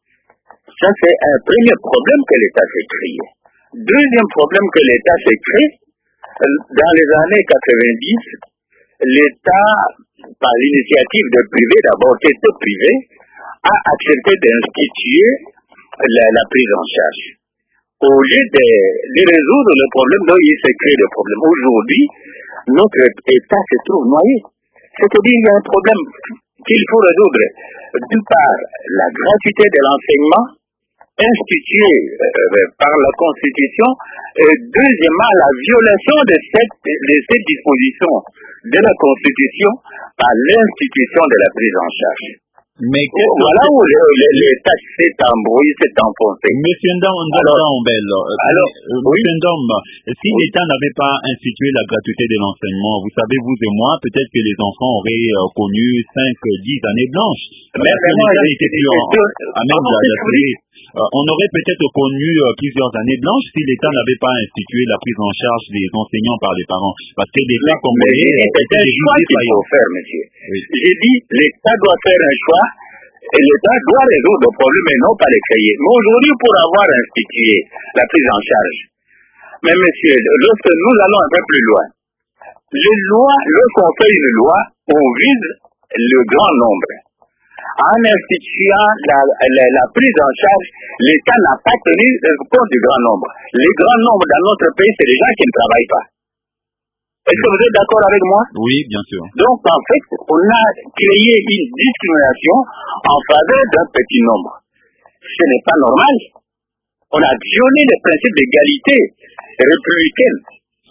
[SPEAKER 7] Ça, c'est un premier problème que l'État s'est créé. Deuxième problème que l'État s'est créé, dans les années quatre-vingt-dix, l'État, par l'initiative de privé, d'abord c'était privé, a accepté d'instituer La, la prise en charge. Au lieu de, de résoudre le problème, donc il s'est créé des problèmes. Aujourd'hui, notre État se trouve noyé. C'est-à-dire qu'il y a un problème qu'il faut résoudre. D'une part, la gratuité de l'enseignement instituée euh, par la Constitution, et deuxièmement, la violation de cette, de cette disposition de la Constitution par l'institution de la prise en charge.
[SPEAKER 3] Mais
[SPEAKER 7] voilà où l'État s'est embrouillé, s'est enfoncé.
[SPEAKER 3] Monsieur Ndom Daombel, Monsieur Ndom, si oui. l'État n'avait pas institué la gratuité de l'enseignement, vous savez, vous et moi, peut-être que les enfants auraient euh, connu cinq, dix années blanches. Mais l'État était plus à même d'assurer. Euh, on aurait peut-être connu euh, plusieurs années blanches si l'État n'avait pas institué la prise en charge des enseignants par les parents. Parce que l'État congolais
[SPEAKER 7] était des choix qu'il faut faire, monsieur. Oui. J'ai dit, l'État doit faire un choix et l'État doit résoudre le problème et non pas le créer. Mais aujourd'hui, pour avoir institué la prise en charge, mais monsieur, lorsque nous allons un peu plus loin, les lois, lorsqu'on fait une loi, on vise le grand nombre. En instituant la, la, la prise en charge, l'État n'a pas tenu compte du grand nombre. Le grand nombre dans notre pays, c'est les gens qui ne travaillent pas. Est-ce que vous êtes d'accord avec moi?
[SPEAKER 3] Oui, bien sûr.
[SPEAKER 7] Donc, en fait, on a créé une discrimination en faveur d'un petit nombre. Ce n'est pas normal. On a violé le principe d'égalité républicaine.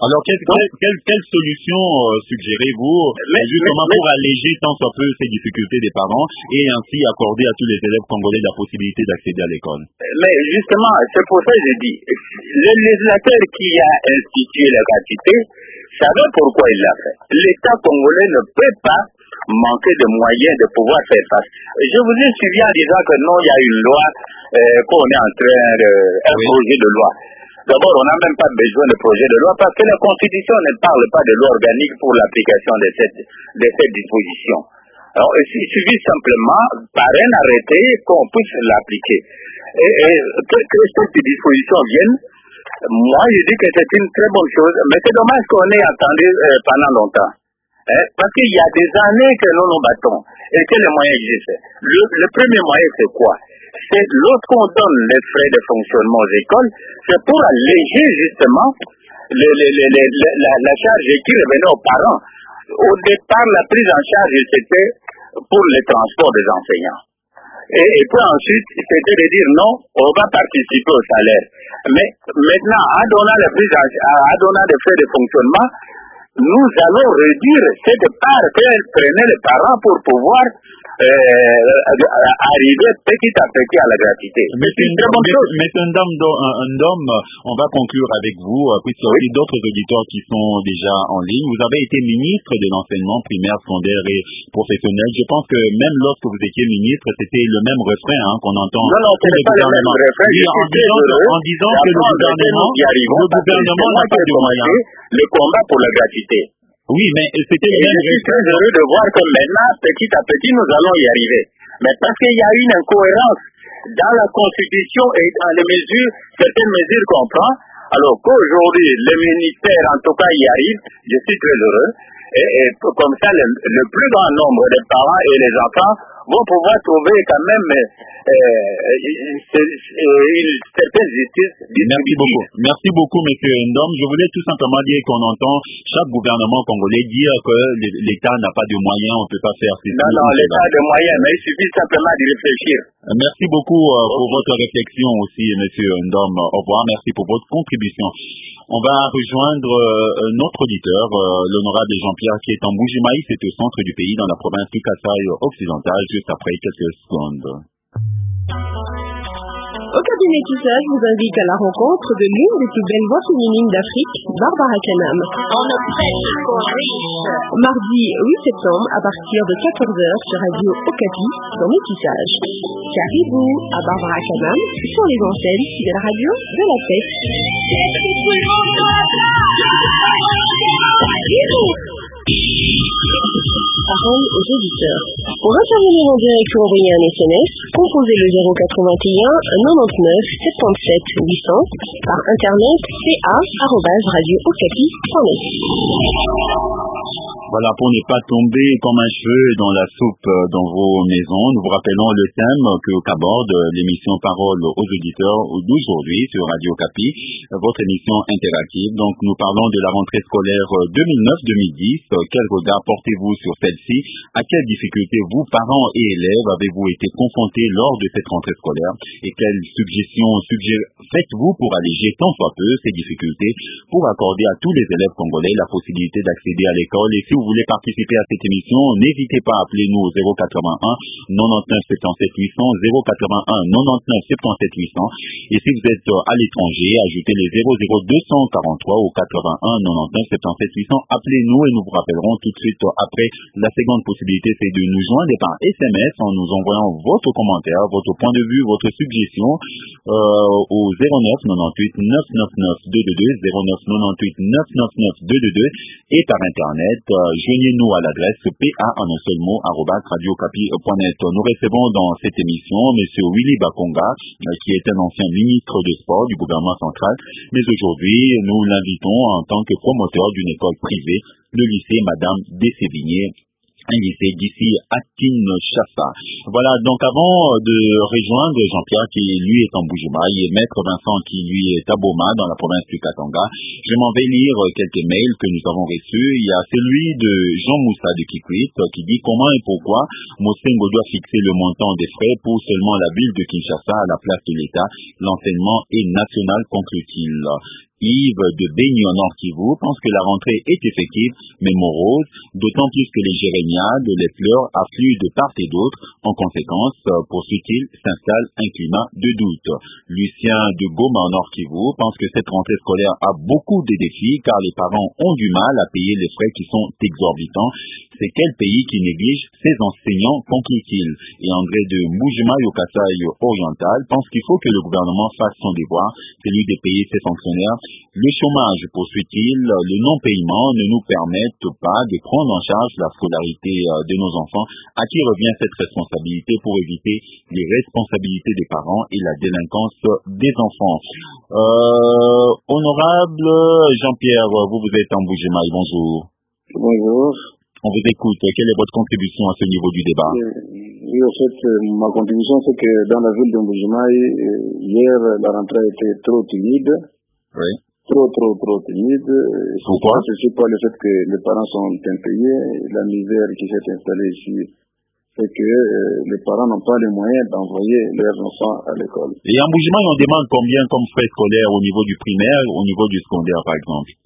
[SPEAKER 3] Alors, quelle, quelle, quelle, quelle solution euh, suggérez-vous mais, justement mais, pour mais, alléger tant soit peu ces difficultés des parents et ainsi accorder à tous les élèves congolais la possibilité d'accéder à l'école?
[SPEAKER 7] Mais justement, c'est pour ça que je dis, le législateur qui a institué la gratuité savait pourquoi il l'a fait. L'État congolais ne peut pas manquer de moyens de pouvoir faire face. Je vous ai suivi en disant que non, il y a une loi, euh, qu'on est en train de... un oui. projet de loi. D'abord, on n'a même pas besoin de projet de loi parce que la Constitution ne parle pas de loi organique pour l'application de cette, de cette disposition. Alors, il suffit simplement, par un arrêté, qu'on puisse l'appliquer. Et, et que, que cette disposition vienne, moi, je dis que c'est une très bonne chose, mais c'est dommage qu'on ait attendu euh, pendant longtemps. Hein, parce qu'il y a des années que nous nous battons et que les moyens existent. Le, le premier moyen, c'est quoi? C'est lorsqu'on donne les frais de fonctionnement aux écoles, c'est pour alléger justement le, le, le, le, le, la, la charge qui revenait aux parents. Au départ, la prise en charge, c'était pour le transport des enseignants. Et, et puis ensuite, c'était de dire non, on va participer au salaire. Mais maintenant, en donnant les, prises en, en donnant les frais de fonctionnement, nous allons réduire cette part que prenaient les parents pour pouvoir euh, arriver petit à petit à la gratuité.
[SPEAKER 3] Mais c'est une très bonne chose. Mais un homme, un homme, on va conclure avec vous, puisqu'il y a aussi d'autres auditeurs qui sont déjà en ligne. Vous avez été ministre de l'enseignement primaire, secondaire et professionnel. Je pense que même lorsque vous étiez ministre, c'était le même refrain hein, qu'on entend.
[SPEAKER 7] Non, non, c'est pas le même refrain.
[SPEAKER 3] Oui, en, disant, en disant que le gouvernement, le gouvernement n'a pas de moyens.
[SPEAKER 7] Le combat pour la gratuité.
[SPEAKER 3] Oui, mais c'était le même.
[SPEAKER 7] Je suis très heureux de voir que maintenant, petit à petit, nous allons y arriver. Mais parce qu'il y a une incohérence dans la Constitution et dans les mesures, certaines mesures qu'on prend, alors qu'aujourd'hui, le ministère, en tout cas, y arrive, je suis très heureux. Et, et comme ça, le, le plus grand nombre de parents et les enfants vont pouvoir trouver quand même euh, une, une certaine justice.
[SPEAKER 3] Merci beaucoup. Merci beaucoup, M. Ndom. Je voulais tout simplement dire qu'on entend chaque gouvernement congolais dire que l'État n'a pas de moyens, on ne peut pas faire ceci.
[SPEAKER 7] Non, non, l'État a de moyens, mais il suffit simplement d'y réfléchir.
[SPEAKER 3] Merci beaucoup euh, pour votre réflexion aussi, M. Ndom. Au revoir. Merci pour votre contribution. On va rejoindre euh, notre auditeur, euh, l'honorable Jean-Pierre, qui est en Mbuji-Mayi, c'est au centre du pays, dans la province du Kasai occidental, juste après quelques secondes.
[SPEAKER 4] Au cabinet Tissage vous invite à la rencontre de l'une des plus belles voix féminines d'Afrique, Barbara Kanam.
[SPEAKER 2] On ne prêche qu'aux riches.
[SPEAKER 4] Mardi huit septembre à partir de quatorze heures sur Radio Okapi dans Métissage. Caribou à Barbara Kanam sur les antennes de la radio de la fête. Parole aux auditeurs. Pour intervenir en direct ou envoyer un S M S, composez le zéro quatre-vingt-un quatre-vingt-neuf soixante-dix-sept huit cents par internet c a arobase radio okapi point net.
[SPEAKER 3] Voilà, pour ne pas tomber comme un cheveu dans la soupe dans vos maisons, nous vous rappelons le thème qu'aborde l'émission Parole aux auditeurs d'aujourd'hui sur Radio Okapi, votre émission interactive. Donc, nous parlons de la rentrée scolaire deux mille neuf deux mille dix. Quel regard portez-vous sur celle-ci? À quelles difficultés vous, parents et élèves, avez-vous été confrontés lors de cette rentrée scolaire? Et quelles suggestions suggé- faites-vous pour alléger tant soit peu ces difficultés pour accorder à tous les élèves congolais la possibilité d'accéder à l'école? Et si vous voulez participer à cette émission, n'hésitez pas à appeler nous au zéro quatre-vingt-un quatre-vingt-neuf soixante-dix-sept huit cents, zéro quatre-vingt-un quatre-vingt-neuf soixante-dix-sept huit cents. Et si vous êtes à l'étranger, ajoutez les zéro zéro deux cent quarante-trois ou quatre-vingt-un quatre-vingt-neuf soixante-dix-sept huit cents. Appelez-nous et nous vous rappellerons tout de suite après. La seconde possibilité, c'est de nous joindre par S M S en nous envoyant votre commentaire, votre point de vue, votre suggestion euh, au zéro neuf quatre-vingt-huit neuf cent quatre-vingt-neuf deux cent vingt-deux, zéro neuf quatre-vingt-huit neuf cent quatre-vingt-neuf deux cent vingt-deux et par internet. Euh, joignez-nous à l'adresse p a en un seul mot arobase radio okapi point net. Nous recevons dans cette émission M. Willy Bakonga, euh, qui est un ancien ministre de sport du gouvernement central, mais aujourd'hui nous l'invitons en tant que promoteur d'une école privée, le lycée Madame Dessévigné, un lycée d'ici à Kinshasa. Voilà, donc avant de rejoindre Jean-Pierre qui lui est en Mbuji-Mayi et Maître Vincent qui lui est à Boma dans la province du Katanga, je m'en vais lire quelques mails que nous avons reçus. Il y a celui de Jean Moussa de Kikwit qui dit comment et pourquoi Mosengo doit fixer le montant des frais pour seulement la ville de Kinshasa à la place de l'État. L'enseignement est national, conclut-il. Yves de Béni en Nord Kivu pense que la rentrée est effective mais morose, d'autant plus que les jérémiades, les pleurs affluent de part et d'autre. En conséquence, poursuit-il, s'installe un climat de doute. Lucien de Goma en Nord Kivu pense que cette rentrée scolaire a beaucoup de défis car les parents ont du mal à payer les frais qui sont exorbitants. C'est quel pays qui néglige ses enseignants, conclut-il. Et André de Moujima Yokasai Oriental pense qu'il faut que le gouvernement fasse son devoir, celui de payer ses fonctionnaires. Le chômage, poursuit-il, le non-paiement ne nous permettent pas de prendre en charge la scolarité de nos enfants. À qui revient cette responsabilité pour éviter les responsabilités des parents et la délinquance des enfants? Euh, honorable Jean-Pierre, vous, vous êtes en Boujemaï, bonjour.
[SPEAKER 8] Bonjour.
[SPEAKER 3] On vous écoute. Quelle est votre contribution à ce niveau du débat?
[SPEAKER 8] Oui, en fait, ma contribution, c'est que dans la ville de Mbujimaï, hier, la rentrée était trop timide.
[SPEAKER 3] Oui.
[SPEAKER 8] Trop, trop, trop timide.
[SPEAKER 3] Pourquoi?
[SPEAKER 8] C'est pas le fait que les parents sont impayés. La misère qui s'est installée ici fait que euh, les parents n'ont pas les moyens d'envoyer leurs enfants à l'école.
[SPEAKER 3] Et en Mbujimaï, on demande combien comme frais scolaires au niveau du primaire, au niveau du secondaire, par exemple?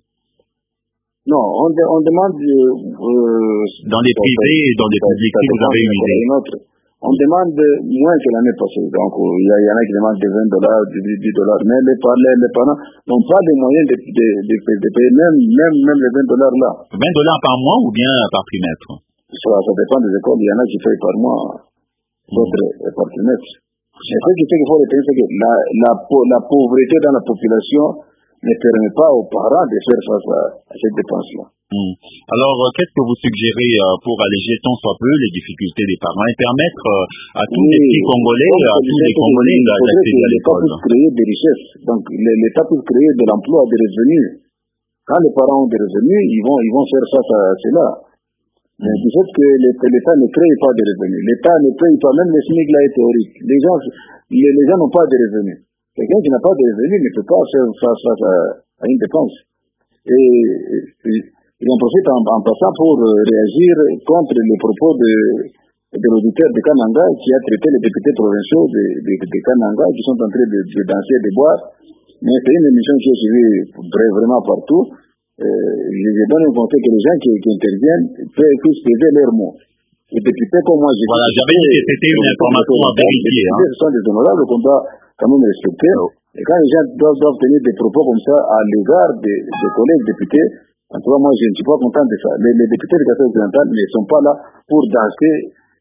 [SPEAKER 8] Non, on, de, on demande... Euh,
[SPEAKER 3] dans les privés et dans les publics, si vous avez une idée.
[SPEAKER 8] On demande moins que l'année passée. Donc, il y, y en a qui demandent des vingt dollars, des dix dollars. Mais les, les, les parents n'ont pas les moyens de, de, de, de payer même, même, même les vingt dollars là.
[SPEAKER 3] vingt dollars par mois ou bien par trimestre?
[SPEAKER 8] Ça, ça dépend des écoles. Il y en a qui payent par mois, d'autres mmh. par trimestre. Mais ce qui fait qu'il faut retenir, c'est que la, la, la pauvreté dans la population ne permet pas aux parents de faire face à, à cette dépense-là.
[SPEAKER 3] Hum. Alors, euh, qu'est-ce que vous suggérez euh, pour alléger tant soit peu les difficultés des parents et permettre euh, à tous oui, les petits Congolais, à tous les Congolais d'accéder à l'école?
[SPEAKER 8] L'État peut créer des richesses. Donc, l'État peut créer de l'emploi, des revenus. Quand les parents ont des revenus, ils vont, ils vont faire face à cela. Mais du fait que l'État ne crée pas de revenus, l'État ne paye pas, même le SMIC là est théorique. Les gens, les, les gens n'ont pas de revenus. Quelqu'un qui n'a pas de revenus ne peut pas faire face, face à, à une dépense. Et, et j'en profite en, en passant pour euh, réagir contre les propos de, de l'auditeur de Kananga qui a traité les députés provinciaux de, de, de Kananga qui sont en train de, de danser et de boire. Mais c'est une émission qui est suivie vraiment partout. Euh, je, je donne un conseil que les gens qui, qui interviennent puissent peser leurs mots. Les députés comme moi, j'ai
[SPEAKER 3] voilà, j'avais dit que c'était une information à vérifier.
[SPEAKER 8] Les députés, hein. Ce sont des honorables qu'on doit quand même respecter. Oh. Et quand les gens doivent, doivent tenir des propos comme ça à l'égard des, des collègues députés, en tout cas, moi, je ne suis pas content de ça. Les, les députés de Kassai occidental ne sont pas là pour danser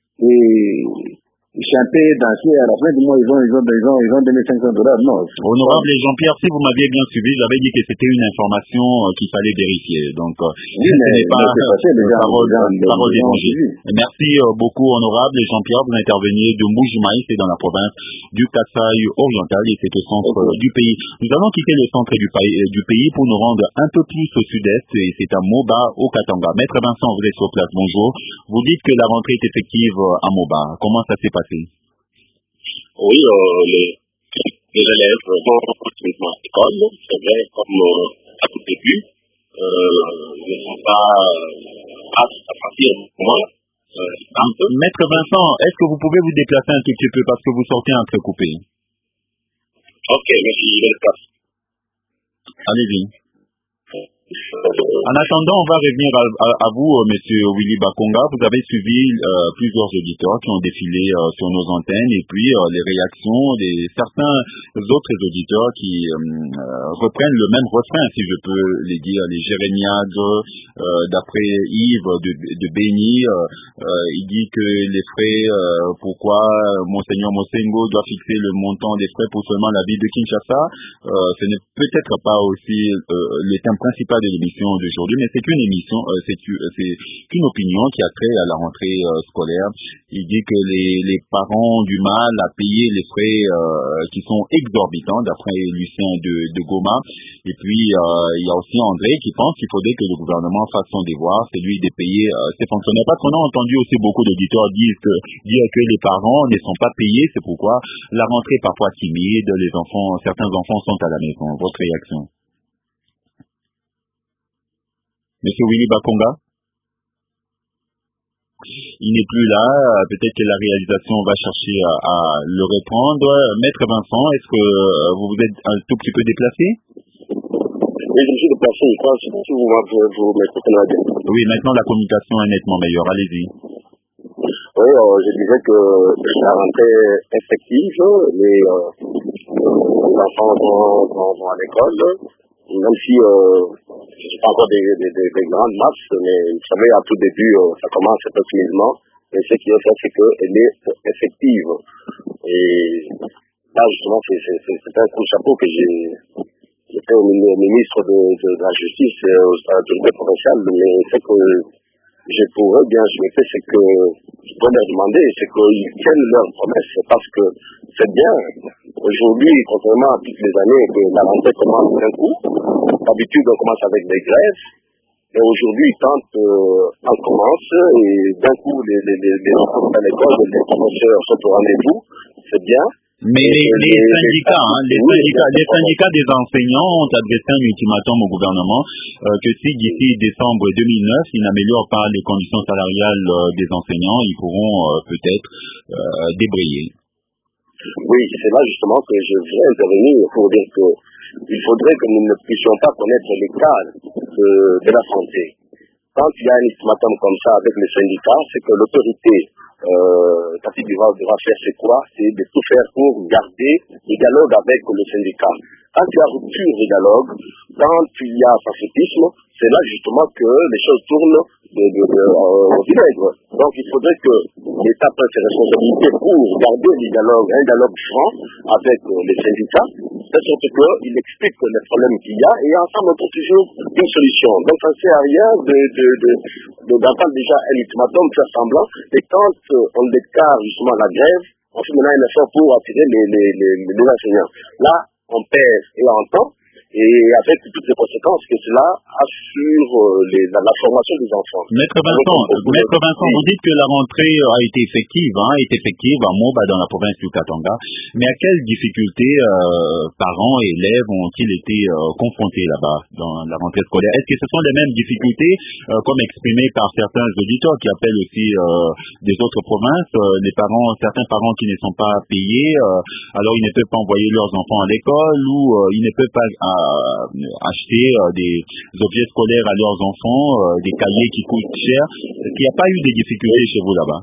[SPEAKER 8] et chanter, danser. À la fin du mois, ils ont, ils ont, ils ont, ils ont donné cinq cents dollars. Non.
[SPEAKER 3] Honorable Jean-Pierre, si vous m'aviez bien suivi, j'avais dit que c'était une information euh, qu'il fallait vérifier. Donc, euh,
[SPEAKER 8] oui, mais,
[SPEAKER 3] ce n'est pas
[SPEAKER 8] mais passé, les gens,
[SPEAKER 3] parole,
[SPEAKER 8] les gens,
[SPEAKER 3] parole
[SPEAKER 8] les
[SPEAKER 3] d'évangile. Merci euh, beaucoup, honorable Jean-Pierre. Vous interveniez de Mbujimaï, c'est dans la province du Kassai oriental et c'est au centre okay. du pays. Nous allons quitter le centre du, du pays pour nous rendre un peu plus au sud-est et c'est à Moba, au Katanga. Maître Vincent, vous êtes sur place, bonjour. Vous dites que la rentrée est effective à Moba. Comment ça s'est passé?
[SPEAKER 6] Oui, euh, les, les élèves vont continuellement à l'école, c'est vrai, comme euh, à tout début, euh, ne sont pas euh, à partir du moment. Euh,
[SPEAKER 3] Maître Vincent, est-ce que vous pouvez vous déplacer un tout petit peu parce que vous sortez entrecoupé?
[SPEAKER 6] Ok, merci, je vais le faire.
[SPEAKER 3] Allez-y. En attendant, on va revenir à, à, à vous, euh, Monsieur Willy Bakonga. Vous avez suivi euh, plusieurs auditeurs qui ont défilé euh, sur nos antennes et puis euh, les réactions de certains autres auditeurs qui euh, reprennent le même refrain, si je peux les dire, les jérémiades. Euh, d'après Yves de, de Béni, euh, euh, il dit que les frais, euh, pourquoi Monseigneur Mosengo doit fixer le montant des frais pour seulement la ville de Kinshasa. Euh, ce n'est peut-être pas aussi euh, le thème principal de l'émission d'aujourd'hui, mais c'est une émission, euh, c'est, c'est une opinion qui a trait à la rentrée euh, scolaire. Il dit que les, les parents ont du mal à payer les frais euh, qui sont exorbitants, d'après Lucien de, de Goma. Et puis, euh, il y a aussi André qui pense qu'il faudrait que le gouvernement fasse son devoir, c'est lui de payer euh, ses fonctionnaires. Parce qu'on a entendu aussi beaucoup d'auditeurs dire que, dire que les parents ne sont pas payés, c'est pourquoi la rentrée est parfois timide, les enfants, certains enfants sont à la maison. Votre réaction? Monsieur Willy Bakonga? Il n'est plus là, peut-être que la réalisation va chercher à, à le reprendre. Maître Vincent, est-ce que vous vous êtes un tout petit peu déplacé?
[SPEAKER 5] Et je me suis déplacé, je crois, si vous vous m'écoutez bien.
[SPEAKER 3] Oui, maintenant la communication est nettement meilleure. Allez-y.
[SPEAKER 5] Oui, euh, je disais que la rentrée effective, les, euh, les enfants vont, vont, vont à l'école, même si euh, ce ne sont pas encore des, des, des, des grandes masses, mais vous savez, à tout début, euh, ça commence un peu timidement, mais ce qui est fait, c'est qu'elle est effective. Et là, justement, c'est, c'est, c'est, c'est un coup de chapeau que j'ai, j'ai fait au ministre de, de, de la Justice et aux autorités provinciales, mais c'est que je pourrais bien souhaiter, c'est que je pourrais leur demander, c'est qu'ils tiennent leurs promesses, parce que c'est bien. Aujourd'hui, contrairement à toutes les années, que la rentrée commence d'un coup, d'habitude on commence avec des grèves, et aujourd'hui, quand euh, on commence, et d'un coup les, les, les, les enfants à l'école, les professeurs sont au rendez-vous, c'est bien.
[SPEAKER 3] Mais les, les syndicats, hein, les syndicats, les syndicats des enseignants ont adressé un ultimatum au gouvernement euh, que si d'ici décembre deux mille neuf, ils n'améliorent pas les conditions salariales euh, des enseignants, ils pourront euh, peut-être euh, débrayer.
[SPEAKER 5] Oui, c'est là justement que je voudrais intervenir pour dire que il faudrait que nous ne puissions pas connaître les cas de, de la santé. Quand il y a un ultimatum comme ça avec les syndicats, c'est que l'autorité Euh, Tati Duval devra faire c'est quoi? C'est de tout faire pour garder le dialogue avec le syndicat. Quand il y a rupture de dialogue, quand il y a pacifisme, c'est là justement que les choses tournent de, de, de, euh, au vinaigre. Donc il faudrait que l'État prenne ses responsabilités pour garder le dialogue, un dialogue franc avec euh, les syndicats, de sorte qu'il explique les problèmes qu'il y a et ensemble on trouve toujours une solution. Donc ça ne sert à rien de, de, de, de, d'entendre déjà un ultimatum, faire semblant, et quand euh, on déclare justement la grève, on fait maintenant un effort pour attirer les, les, les, les enseignants. Là, on perd et on entend, et avec toutes les conséquences que cela a sur euh, les, la, la formation des enfants.
[SPEAKER 3] Maître Vincent, Maître Vincent, vous dites que la rentrée a été effective, hein, est effective à Moba dans la province du Katanga, mais à quelles difficultés euh, parents et élèves ont-ils été euh, confrontés là-bas dans la rentrée scolaire? Est-ce que ce sont les mêmes difficultés euh, comme exprimées par certains auditeurs qui appellent aussi euh, des autres provinces, euh, les parents, certains parents qui ne sont pas payés, euh, alors ils ne peuvent pas envoyer leurs enfants à l'école ou euh, ils ne peuvent pas euh, acheter euh, des objets scolaires à leurs enfants, euh, des cahiers qui coûtent cher. Est-ce qu'il n'y a pas eu des difficultés chez vous là-bas?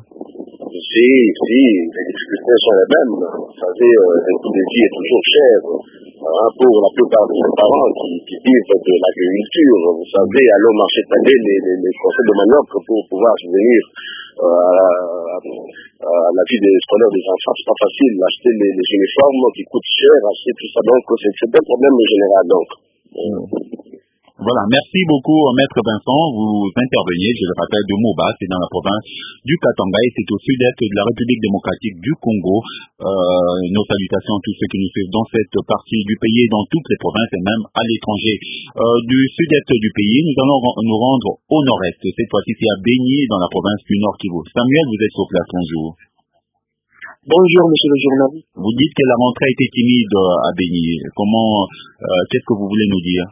[SPEAKER 5] Si, si, les difficultés sont les mêmes. Vous savez, euh, le coût de vie est toujours cher hein, pour la plupart de nos parents qui, qui vivent de l'agriculture. Vous savez, aller au marché taillé, les, les, les conseils de manioc pour pouvoir subvenir euh, à, à la vie des scolaires des enfants, c'est pas facile. Acheter les, les uniformes qui coûtent cher, acheter tout ça, donc c'est, c'est un problème général. Donc.
[SPEAKER 3] Mmh. Voilà, merci beaucoup Maître Vincent, vous interveniez, je le rappelle, de Moba, c'est dans la province du Katanga et c'est au sud-est de la République démocratique du Congo. Euh, nos salutations à tous ceux qui nous suivent dans cette partie du pays et dans toutes les provinces et même à l'étranger. Euh, du sud-est du pays, nous allons nous rendre au nord-est. Cette fois-ci, c'est à Béni, dans la province du Nord Kivu. Samuel, vous êtes sur place, bonjour.
[SPEAKER 9] Bonjour, monsieur le journaliste.
[SPEAKER 3] Vous dites que la rentrée a été timide à Béni. Comment, euh, qu'est-ce que vous voulez nous dire?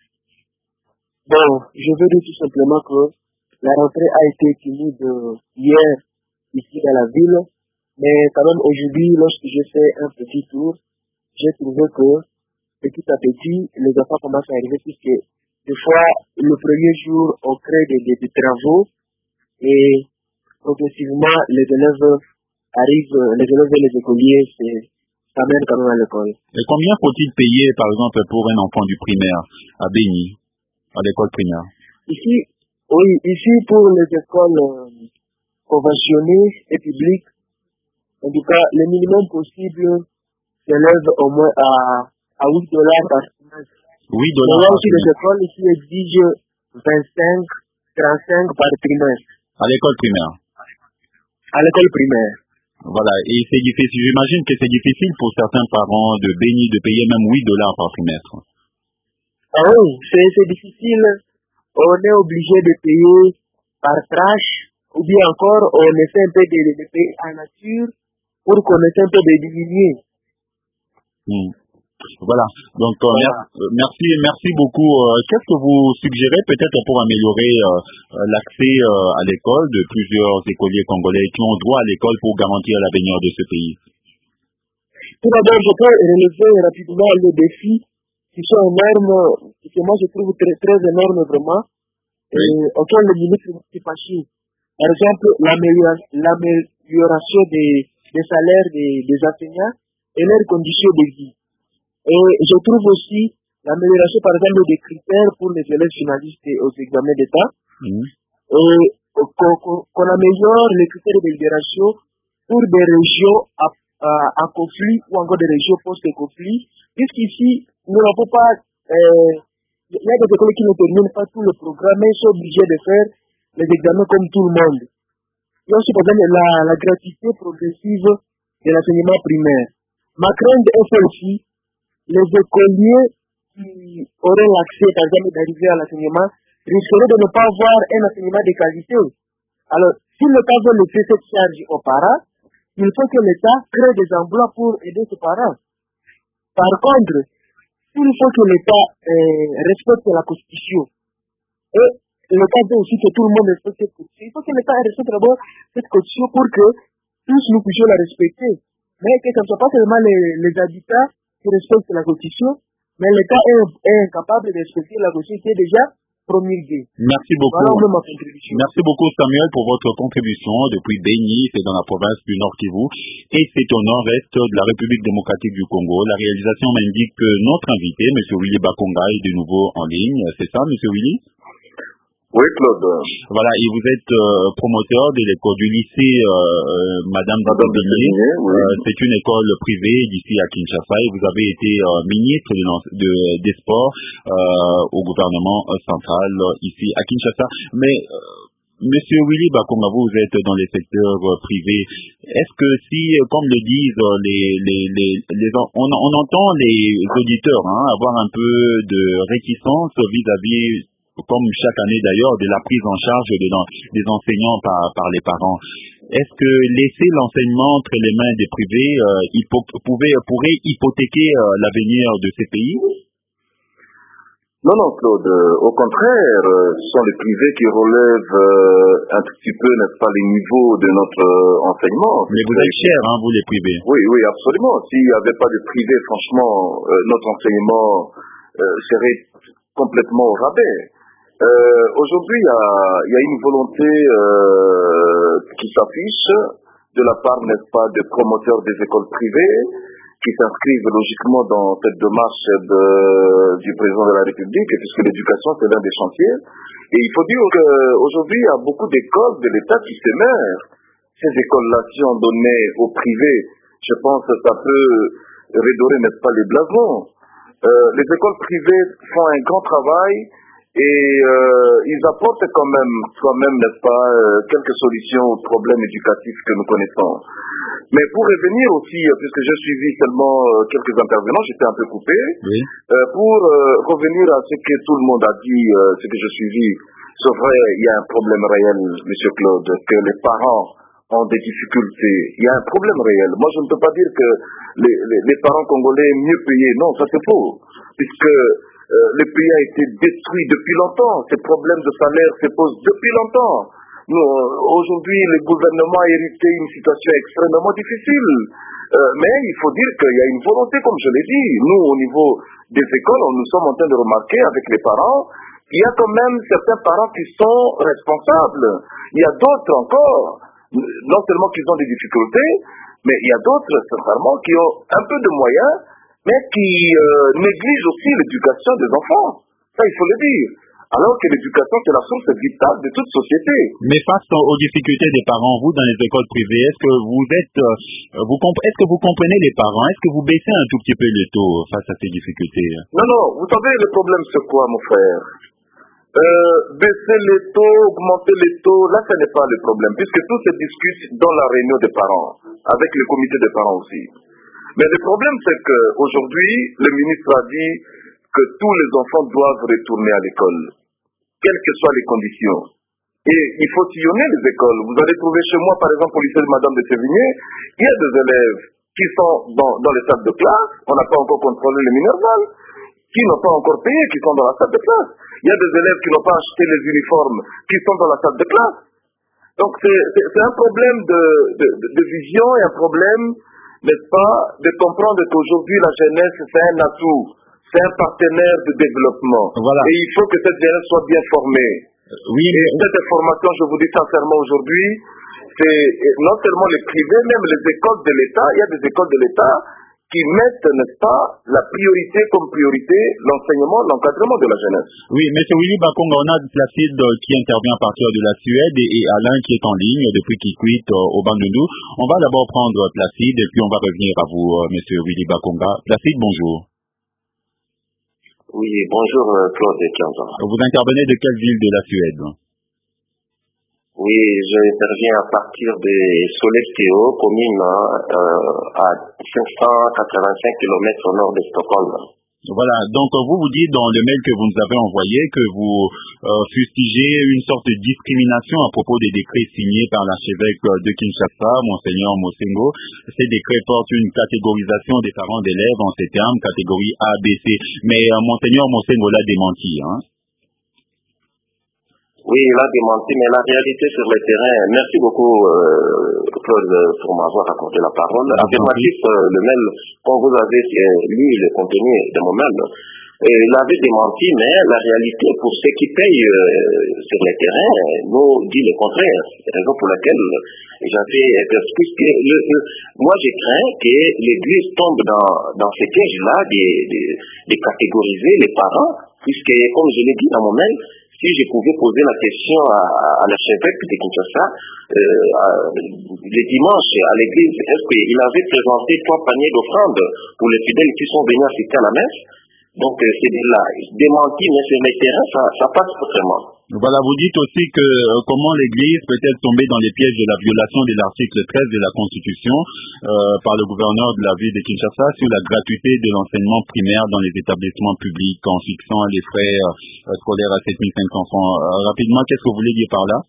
[SPEAKER 9] Bon, je veux dire tout simplement que la rentrée a été timide hier ici dans la ville, mais quand même aujourd'hui, lorsque j'ai fait un petit tour, j'ai trouvé que petit à petit, les enfants commencent à arriver puisque des fois, le premier jour, on crée des, des, des travaux et progressivement, les élèves arrivent, les élèves et les écoliers s'amènent quand même à l'école.
[SPEAKER 3] Et combien faut-il payer, par exemple, pour un enfant du primaire à Béni? À l'école primaire.
[SPEAKER 9] Ici, oui, ici pour les écoles euh, conventionnées et publiques, en tout cas, le minimum possible s'élève au moins à, à huit dollars par semaine.
[SPEAKER 3] huit dollars par
[SPEAKER 9] aussi, les écoles ici exigent vingt-cinq, trente-cinq par trimestre.
[SPEAKER 3] À l'école primaire.
[SPEAKER 9] À l'école primaire.
[SPEAKER 3] Voilà, et c'est difficile. J'imagine que c'est difficile pour certains parents de Béni de payer même huit dollars par trimestre.
[SPEAKER 9] Ah oui, c'est, c'est difficile. On est obligé de payer par tranche, ou bien encore, on essaie un peu de, de payer en nature pour qu'on essaie un peu de diminuer.
[SPEAKER 3] Mmh. Voilà. Donc, euh, voilà. merci, merci beaucoup. Euh, qu'est-ce que vous suggérez peut-être pour améliorer euh, l'accès euh, à l'école de plusieurs écoliers congolais qui ont droit à l'école pour garantir l'avenir de ce pays?
[SPEAKER 9] Tout d'abord, je peux relever rapidement le défi qui sont énormes, que moi je trouve très, très énormes vraiment, et auxquels le ministre s'est fâché. Par exemple, l'amélioration des, des salaires des, des enseignants et leurs conditions de vie. Et je trouve aussi l'amélioration, par exemple, des critères pour les élèves finalistes aux examens d'État. Mmh. Et qu'on qu'on améliore les critères de libération pour des régions à, à, à conflit ou encore des régions post-conflit. Puisqu'ici, nous n'avons pas... Euh, il y a des écoles qui ne terminent pas tout le programme, mais ils sont obligés de faire les examens comme tout le monde. Il y a aussi, par exemple, la, la gratuité progressive de l'enseignement primaire. Ma crainte est celle-ci, les écoliers qui auraient l'accès, par exemple, d'arriver à l'enseignement, risqueraient de ne pas avoir un enseignement de qualité. Alors, si l'État veut laisser cette charge aux parents, il faut que l'État crée des emplois pour aider ses parents. Par contre, il faut que l'État euh, respecte la Constitution. Et l'État veut aussi que tout le monde respecte cette Constitution. Il faut que l'État respecte d'abord cette Constitution pour que tous nous puissions la respecter. Mais que ce ne soit pas seulement les, les habitants qui respectent la Constitution, mais l'État est, est incapable de respecter la Constitution qui est déjà promulguée.
[SPEAKER 3] Merci beaucoup.
[SPEAKER 9] Voilà ma contribution.
[SPEAKER 3] Merci beaucoup Samuel pour votre contribution depuis Beni, c'est dans la province du Nord Kivu, et c'est au nord-est de la République démocratique du Congo. La réalisation m'indique que notre invité, M. Willy Bakonga, est de nouveau en ligne. C'est ça, M. Willy?
[SPEAKER 1] Oui, Claude.
[SPEAKER 3] Voilà, et vous êtes euh, promoteur de l'école du lycée euh, Madame de Bobigny. Oui. Euh, c'est une école privée d'ici à Kinshasa et vous avez été euh, ministre de, de, des sports euh, au gouvernement central euh, ici à Kinshasa. Mais euh, Monsieur Willy Bakonga, vous êtes dans les secteurs euh, privés. Est-ce que si, comme le disent les, les, les, les on, on entend les auditeurs hein, avoir un peu de réticence vis-à-vis, comme chaque année d'ailleurs, de la prise en charge des, des enseignants par, par les parents. Est-ce que laisser l'enseignement entre les mains des privés euh, hypo, pouvait, pourrait hypothéquer euh, l'avenir de ces pays?
[SPEAKER 1] Non, non, Claude. Au contraire, ce sont les privés qui relèvent euh, un petit peu, n'est-ce pas, les niveaux de notre euh, enseignement.
[SPEAKER 3] Mais vous êtes chers, hein, vous les privés.
[SPEAKER 1] Oui, oui, absolument. S'il n'y avait pas de privés, franchement, euh, notre enseignement euh, serait complètement au rabais. Euh, aujourd'hui, il y a, y a une volonté euh, qui s'affiche de la part, n'est-ce pas, des promoteurs des écoles privées qui s'inscrivent logiquement dans cette démarche de, du président de la République, puisque l'éducation, c'est l'un des chantiers. Et il faut dire qu'aujourd'hui, il y a beaucoup d'écoles de l'État qui s'émèrent. Ces écoles-là, si on donnait aux privés, je pense que ça peut redorer, n'est-ce pas, les blasons. Euh, les écoles privées font un grand travail. Et euh, ils apportent quand même, quand même, n'est-ce pas, euh, quelques solutions aux problèmes éducatifs que nous connaissons. Mais pour revenir aussi, puisque j'ai suivi seulement euh, quelques intervenants, j'étais un peu coupé, oui. euh, pour euh, revenir à ce que tout le monde a dit, euh, ce que j'ai suivi, c'est vrai, il y a un problème réel, Monsieur Claude, que les parents ont des difficultés. Il y a un problème réel. Moi, je ne peux pas dire que les, les, les parents congolais mieux payés. Non, ça c'est faux. Puisque Euh, le pays a été détruit depuis longtemps. Ces problèmes de salaire se posent depuis longtemps. Nous, euh, aujourd'hui, le gouvernement a hérité une situation extrêmement difficile. Euh, mais il faut dire qu'il y a une volonté, comme je l'ai dit. Nous, au niveau des écoles, nous sommes en train de remarquer avec les parents, il y a quand même certains parents qui sont responsables. Il y a d'autres encore, non seulement qui ont des difficultés, mais il y a d'autres, sincèrement, qui ont un peu de moyens, mais qui euh, négligent aussi l'éducation des enfants. Ça, il faut le dire. Alors que l'éducation, c'est la source vitale de toute société.
[SPEAKER 3] Mais face aux difficultés des parents, vous, dans les écoles privées, est-ce que vous êtes, euh, vous est-ce que vous comprenez les parents? Est-ce que vous baissez un tout petit peu les taux face à ces difficultés?
[SPEAKER 1] Non, non. Vous savez, le problème, c'est quoi, mon frère? Euh, baisser les taux, augmenter les taux, là, ce n'est pas le problème, puisque tout se discute dans la réunion des parents, avec le comité des parents aussi. Mais le problème, c'est qu'aujourd'hui, le ministre a dit que tous les enfants doivent retourner à l'école, quelles que soient les conditions. Et il faut sillonner les écoles. Vous allez trouver chez moi, par exemple, au lycée de Madame de Sévigné, il y a des élèves qui sont dans, dans les salles de classe, on n'a pas encore contrôlé les Minerval, qui n'ont pas encore payé, qui sont dans la salle de classe. Il y a des élèves qui n'ont pas acheté les uniformes, qui sont dans la salle de classe. Donc c'est un problème de, de, de, de vision et un problème, n'est-ce pas, de comprendre qu'aujourd'hui la jeunesse c'est un atout. c'est un partenaire de développement.
[SPEAKER 3] Voilà.
[SPEAKER 1] Et il faut que cette jeunesse soit bien formée.
[SPEAKER 3] Oui,
[SPEAKER 1] et
[SPEAKER 3] mais...
[SPEAKER 1] cette information, je vous dis sincèrement aujourd'hui, c'est non seulement les privés, même les écoles de l'État, il y a des écoles de l'État qui mettent, n'est-ce pas, la priorité comme priorité l'enseignement, l'encadrement de la jeunesse.
[SPEAKER 3] Oui, M. Willy Bakonga, on a Placide qui intervient à partir de la Suède et, et Alain qui est en ligne depuis qu'il quitte euh, au Bandundu. On va d'abord prendre Placide et puis on va revenir à vous, euh, M. Willy Bakonga. Placide, bonjour.
[SPEAKER 10] Oui, bonjour euh, Claude et Kianza.
[SPEAKER 3] Vous intervenez de quelle ville de la Suède?
[SPEAKER 10] Oui, j'interviens à partir de Sollefteå, commune euh, à cinq cent quatre-vingt-cinq kilomètres au nord de Stockholm.
[SPEAKER 3] Voilà, donc vous vous dites dans le mail que vous nous avez envoyé que vous euh, fustigez une sorte de discrimination à propos des décrets signés par l'archevêque de Kinshasa, Monseigneur Mosengo. Ces décrets portent une catégorisation des parents d'élèves en ces termes, catégorie A, B, C. Mais euh, Monseigneur Mosengo l'a démenti, hein.
[SPEAKER 10] Oui, il a démenti, mais la réalité sur le terrain, merci beaucoup euh, Claude pour m'avoir accordé la parole. Affirmatif, euh, le mail, quand vous avez euh, lu le contenu de mon mail, euh, il avait démenti, mais la réalité pour ceux qui payent euh, sur le terrain nous dit le contraire. C'est la raison pour laquelle j'avais, puisque le, le, moi je crains que l'Église tombe dans, dans ce piège-là de, de, de catégoriser les parents, puisque comme je l'ai dit dans mon mail, si je pouvais poser la question à, à l'archevêque de Kinshasa, euh, le dimanche à l'église, est-ce qu'il avait présenté trois paniers d'offrandes pour les fidèles qui sont venus assister à la messe? Donc euh, c'est de là, démenti, mais sur le terrain, ça, ça passe autrement.
[SPEAKER 3] Voilà, vous dites aussi que euh, comment l'Église peut être tombée dans les pièges de la violation de l'article treize de la Constitution euh, par le gouverneur de la ville de Kinshasa sur la gratuité de l'enseignement primaire dans les établissements publics en fixant les frais euh, scolaires à sept mille cinq cents francs. Euh, rapidement, qu'est-ce que vous voulez dire par là?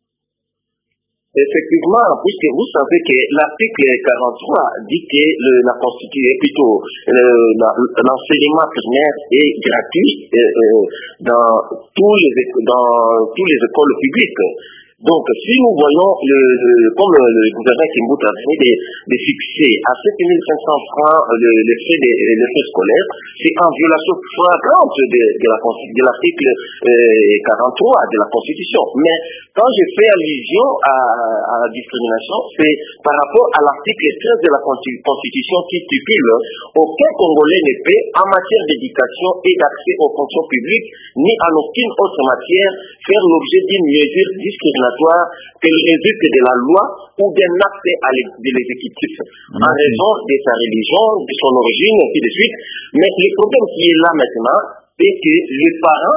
[SPEAKER 10] Effectivement, puisque vous savez que l'article quarante-trois dit que le, la Constitution, plutôt l'enseignement primaire est gratuit euh, euh, dans tous les dans tous les écoles publiques. Donc, si nous voyons, le, le, comme le, le gouverneur Kimbuta a fini de, de fixer à sept mille cinq cents francs le, le frais de, les frais scolaires, c'est en violation flagrante de, de, la, de l'article euh, quarante-trois de la Constitution. Mais quand je fais allusion à, à la discrimination, c'est par rapport à l'article treize de la Constitution qui stipule aucun Congolais ne peut, en matière d'éducation et d'accès aux fonctions publiques, ni en aucune autre matière, faire l'objet d'une mesure discriminatoire qu'elle résulte de la loi ou d'un acte de l'exécutif, en raison de sa religion, de son origine, ainsi de suite. Mais le problème qui est là maintenant, c'est que les parents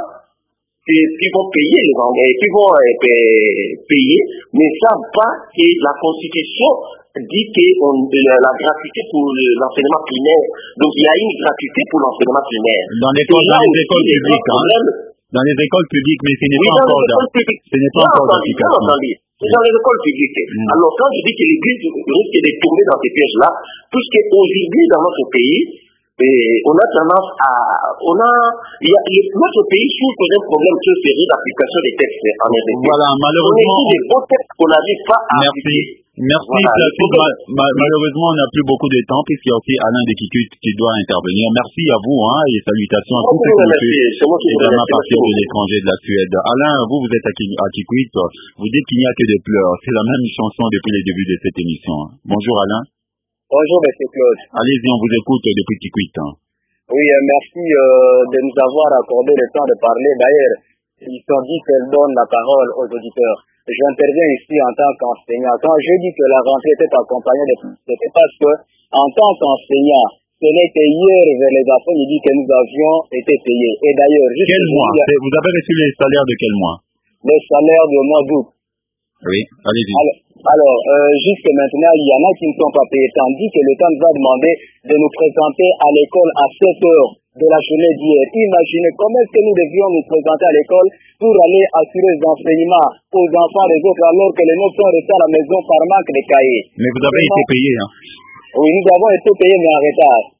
[SPEAKER 10] qui vont payer, qui vont payer, ne savent pas que la Constitution dit que on, la gratuité pour l'enseignement primaire. Donc il y a une gratuité pour l'enseignement primaire.
[SPEAKER 3] Dans les, dans les écoles publiques, hein? Dans les écoles publiques, mais ce n'est
[SPEAKER 10] oui,
[SPEAKER 3] pas encore d'application. Ce n'est pas encore d'application.
[SPEAKER 10] C'est dans les écoles publiques. Mm. Alors quand je dis que l'Église risque de tomber dans ces pièges-là, puisque aujourd'hui dans notre pays, et on a tendance à, on a, il y a, notre pays souffre d'un problème très sérieux d'application des textes en R D C.
[SPEAKER 3] Voilà, malheureusement.
[SPEAKER 10] On est des bons textes qu'on n'arrive pas à
[SPEAKER 3] Merci.
[SPEAKER 10] appliquer.
[SPEAKER 3] Merci, voilà, ma, ma, malheureusement, on n'a plus beaucoup de temps puisqu'il y a aussi Alain de Kikut qui doit intervenir. Merci à vous, hein, et salutations à tous ceux qui nous suivent également à partir de l'étranger de la Suède. Alain, vous, vous êtes à, à Kikut, vous dites qu'il n'y a que des pleurs. C'est la même chanson depuis le début de cette émission. Bonjour Alain.
[SPEAKER 11] Bonjour monsieur Claude.
[SPEAKER 3] Allez-y, on vous écoute depuis Kikut. Hein.
[SPEAKER 11] Oui, euh, merci euh, de nous avoir accordé le temps de parler. D'ailleurs, ils sont dit qu'elle donne la parole aux auditeurs. J'interviens ici en tant qu'enseignant. Quand je dis que la rentrée était accompagnée de... C'était parce que, en tant qu'enseignant, ce n'est que hier, vers les après-midi, que nous avions été payés. Et d'ailleurs, juste...
[SPEAKER 3] Quel mois? Vous avez reçu les salaires de quel mois?
[SPEAKER 11] Les salaires du mois d'août.
[SPEAKER 3] Oui, allez-y.
[SPEAKER 11] Alors, alors euh, jusque maintenant, il y en a qui ne sont pas payés, tandis que l'État nous a demandé de nous présenter à l'école à sept heures de la journée d'hier. Imaginez comment est-ce que nous devions nous présenter à l'école pour aller assurer les enseignements aux enfants des autres, alors que les nôtres sont restés à la maison par manque de cahiers.
[SPEAKER 3] Mais vous avez été payé, hein?
[SPEAKER 11] Oui, nous avons été payés, mais en retard.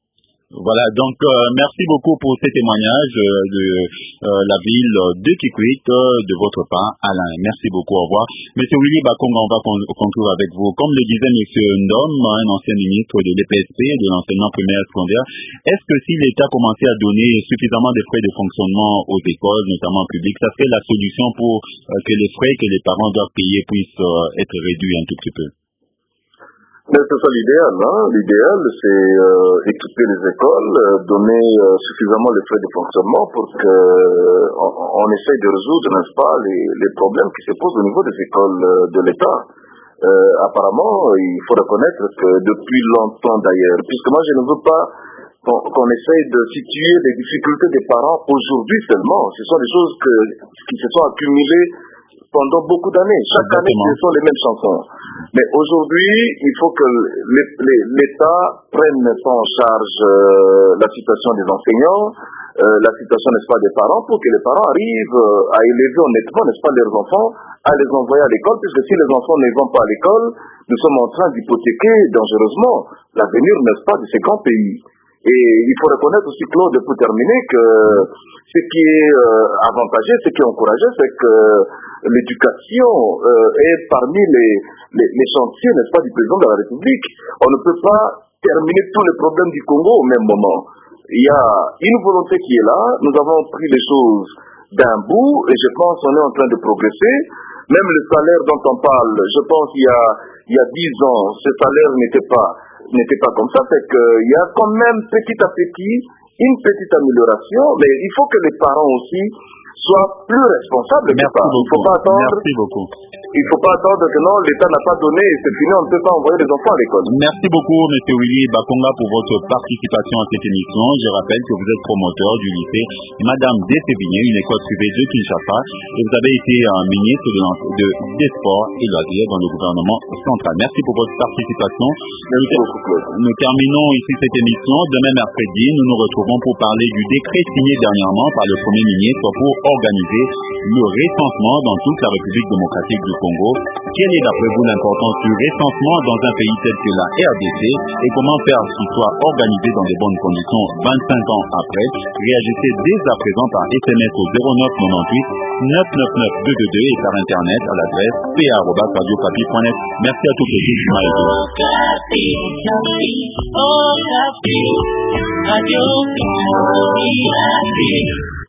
[SPEAKER 3] Voilà, donc euh, merci beaucoup pour ces témoignages euh, de euh, la ville de Kikwit, euh, de votre part, Alain. Merci beaucoup, au revoir. Monsieur Willy Bakonga, on va con conclure avec vous. Comme le disait Monsieur Ndom, un ancien ministre de l'E P S P, de l'enseignement primaire et secondaire, est-ce que si l'État commençait à donner suffisamment de frais de fonctionnement aux écoles, notamment publiques, ça serait la solution pour euh, que les frais que les parents doivent payer puissent euh, être réduits un tout petit peu?
[SPEAKER 1] Mais c'est ça l'idéal, hein. L'idéal, c'est euh, équiper les écoles, euh, donner euh, suffisamment les frais de fonctionnement pour que euh, on, on essaye de résoudre, n'est-ce pas, les, les problèmes qui se posent au niveau des écoles euh, de l'État. Euh, apparemment, il faut reconnaître que depuis longtemps d'ailleurs, puisque moi je ne veux pas qu'on qu'on essaye de situer les difficultés des parents aujourd'hui seulement. Ce sont des choses que, qui se sont accumulées pendant beaucoup d'années. Chaque année, ce sont les mêmes chansons. Mais aujourd'hui, il faut que l'État prenne en charge euh, la situation des enseignants, euh, la situation, n'est-ce pas, des parents, pour que les parents arrivent euh, à élever honnêtement, n'est-ce pas, leurs enfants, à les envoyer à l'école, puisque si les enfants ne vont pas à l'école, nous sommes en train d'hypothéquer dangereusement l'avenir, n'est-ce pas, de ces grands pays. Et il faut reconnaître aussi, Claude, pour terminer, que ce qui est euh, avantageux, ce qui est encouragé, c'est que l'éducation euh, est parmi les, les, les chantiers, n'est-ce pas, du président de la République. On ne peut pas terminer tous les problèmes du Congo au même moment. Il y a une volonté qui est là, nous avons pris les choses d'un bout, et je pense qu'on est en train de progresser. Même le salaire dont on parle, je pense qu'il y a, il y a dix ans, ce salaire n'était pas, n'était pas comme ça, c'est qu'il y a quand même petit à petit une petite amélioration, mais il faut que les parents aussi soient plus responsables.
[SPEAKER 3] Merci beaucoup.
[SPEAKER 1] Il ne faut pas attendre.
[SPEAKER 3] Merci beaucoup.
[SPEAKER 1] Il ne faut pas attendre que non, l'État n'a pas donné et c'est fini, on ne peut pas envoyer les enfants à l'école.
[SPEAKER 3] Merci beaucoup, M. Willy Bakonga, pour votre participation à cette émission. Je rappelle que vous êtes promoteur du lycée Madame Dessevigné, une école privée de Kinshasa, et vous avez été un ministre de, de, des Sports et loisirs dans le gouvernement central. Merci pour votre participation.
[SPEAKER 1] Merci beaucoup, Claude.
[SPEAKER 3] Nous terminons ici cette émission. Demain mercredi, nous nous retrouvons pour parler du décret signé dernièrement par le Premier ministre pour organiser le recensement dans toute la République démocratique du Congo. Quelle est d'après vous l'importance du recensement dans un pays tel que la R D C et comment faire qu'il soit organisé dans de bonnes conditions vingt-cinq ans après? Réagissez dès à présent par S M S au zéro neuf quatre-vingt-huit neuf neuf neuf deux deux deux et par internet à l'adresse p a arobase radio okapi point net. Merci à toutes les équipes.